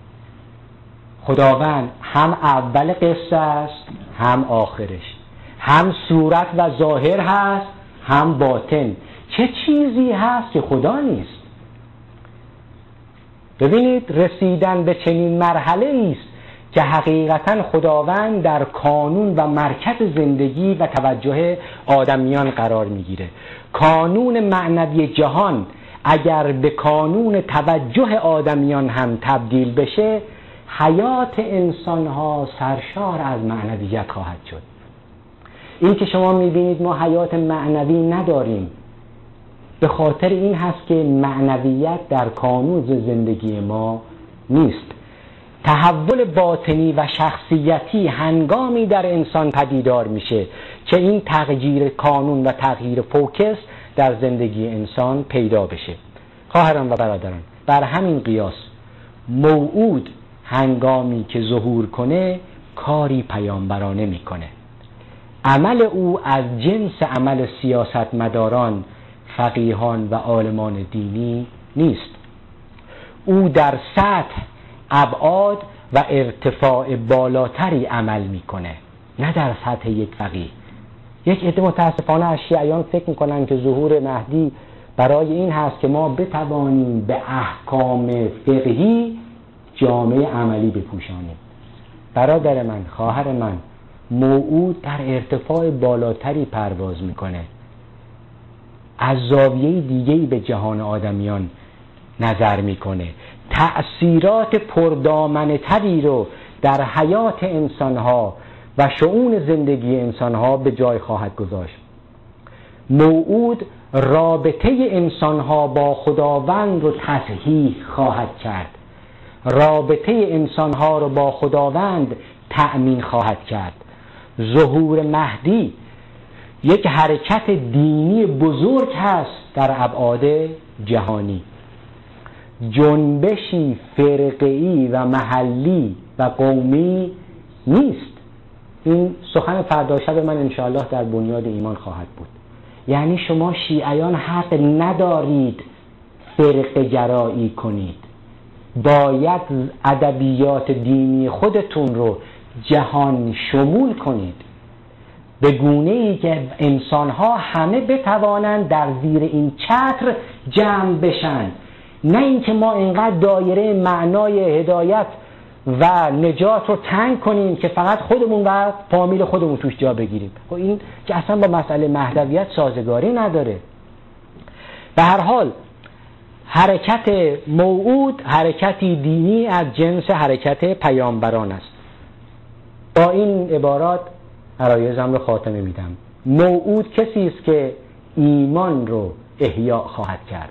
Speaker 1: خداوند هم اول قصه است هم آخرش، هم صورت و ظاهر هست هم باطن. چه چیزی هست که خدا نیست؟ ببینید، رسیدن به چنین مرحله است که حقیقتا خداوند در کانون و مرکز زندگی و توجه آدمیان قرار میگیره. کانون معنوی جهان اگر به کانون توجه آدمیان هم تبدیل بشه، حیات انسانها سرشار از معنویت خواهد شد. این که شما میبینید ما حیات معنوی نداریم، به خاطر این هست که معنویت در کانون زندگی ما نیست. تحول باطنی و شخصیتی هنگامی در انسان پدیدار میشه که این تغییر کانون و تغییر فوکس در زندگی انسان پیدا بشه. خواهران و برادران، بر همین قیاس موعود هنگامی که ظهور کنه کاری پیامبرانه میکنه. عمل او از جنس عمل سیاستمداران، فقیهان و عالمان دینی نیست. او در سطح، ابعاد و ارتفاع بالاتری عمل میکنه، نه در سطح یک فقیه. یک عده متاسفانه از شیعیان فکر میکنن که ظهور مهدی برای این هست که ما بتوانیم به احکام فقهی جامعه عملی بپوشانیم. برادر من، خواهر من، موعود در ارتفاع بالاتری پرواز میکنه، از زاویه دیگه‌ای به جهان آدمیان نظر میکنه، تأثیرات پردامنه تری رو در حیات انسانها و شؤون زندگی انسانها به جای خواهد گذاشت. موعود رابطه انسانها با خداوند رو تصحیح خواهد کرد، رابطه انسانها رو با خداوند تأمین خواهد کرد. ظهور مهدی یک حرکت دینی بزرگ هست در ابعاد جهانی، جنبشی فرقه‌ای و محلی و قومی نیست. این سخن فردا شب من انشاءالله در بنیاد ایمان خواهد بود. یعنی شما شیعیان حق ندارید فرقه گرایی کنید، باید ادبیات دینی خودتون رو جهان شمول کنید، به گونه‌ای که انسان‌ها همه بتوانند در زیر این چتر جمع بشن، نه اینکه ما اینقدر دایره معنای هدایت و نجات رو تنگ کنیم که فقط خودمون و فامیل خودمون توش جا بگیریم. خب این که اصلا با مسئله مهدویت سازگاری نداره. به هر حال حرکت موعود حرکتی دینی از جنس حرکت پیامبران است. با این عبارات عرایزم رو خاتمه میدم. موعود کسی است که ایمان رو احیا خواهد کرد،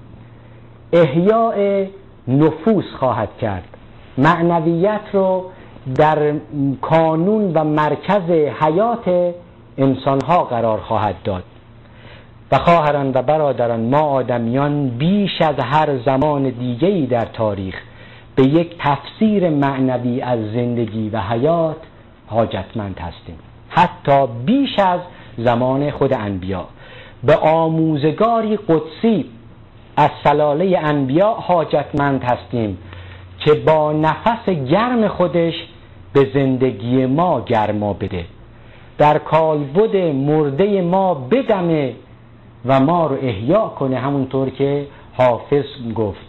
Speaker 1: احیاء نفوس خواهد کرد، معنویت رو در کانون و مرکز حیات انسانها قرار خواهد داد. و خواهران و برادران، ما آدمیان بیش از هر زمان دیگه‌ای در تاریخ به یک تفسیر معنوی از زندگی و حیات حاجتمند هستیم، حتی بیش از زمان خود انبیا. به آموزگاری قدسی از سلاله انبیا حاجتمند هستیم که با نفس گرم خودش به زندگی ما گرما بده، در کالبد مرده ما بدمه و ما رو احیا کنه، همونطور که حافظ گفت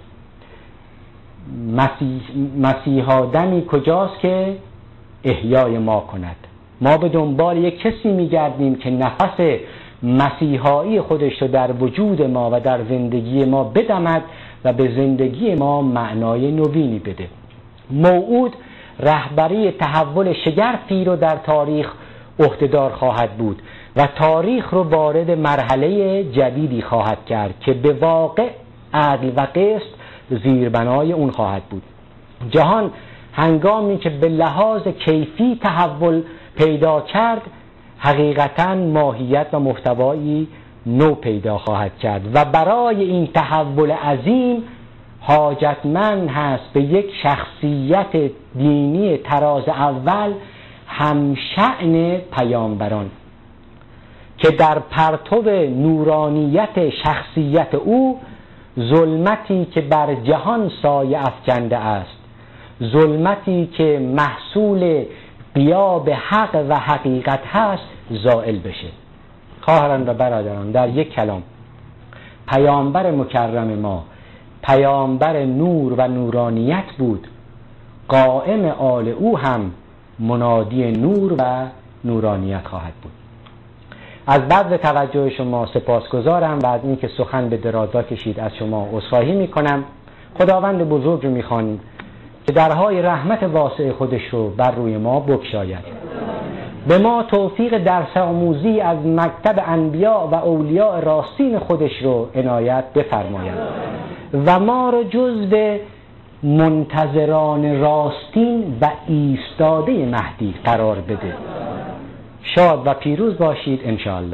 Speaker 1: مسیح مسیحا دمی کجاست که احیای ما کند. ما به دنبال یک کسی میگردیم که نفس مسیحایی خودش رو در وجود ما و در زندگی ما بدمد و به زندگی ما معنای نوینی بده. موعود رهبری تحول شگرفی رو در تاریخ عهده‌دار خواهد بود و تاریخ رو وارد مرحله جدیدی خواهد کرد که به واقع عدل و قسط زیربنای اون خواهد بود. جهان هنگامی که به لحاظ کیفی تحول پیدا کرد، حقیقتاً ماهیت و محتوایی نو پیدا خواهد کرد و برای این تحول عظیم حاجتمند هست به یک شخصیت دینی طراز اول همشأن پیامبران که در پرتو نورانیت شخصیت او ظلمتی که بر جهان سایه افکنده است، ظلمتی که محصول غیاب حق و حقیقت هست، زائل بشه. خواهران و برادران، در یک کلام پیامبر مکرم ما پیامبر نور و نورانیت بود، قائم آل او هم منادی نور و نورانیت خواهد بود. از بذل توجه شما سپاسگزارم و از اینکه سخن به درازا کشید از شما عذرخواهی میکنم. خداوند بزرگ رو میخوانیم که درهای رحمت واسع خودش رو بر روی ما بگشاید، به ما توفیق درس آموزی از مکتب انبیاء و اولیاء راستین خودش رو عنایت بفرماید و ما رو جزو منتظران راستین و ایستاده مهدی قرار بده. شاد و پیروز باشید انشاءالله.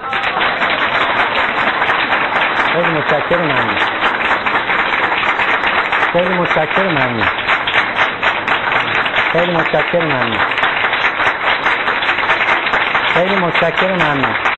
Speaker 1: خیلی متشکرم. ممنون. خیلی متشکرم. ممنون. خیلی متشکرم. ممنون. خیلی متشکرم. ممنون.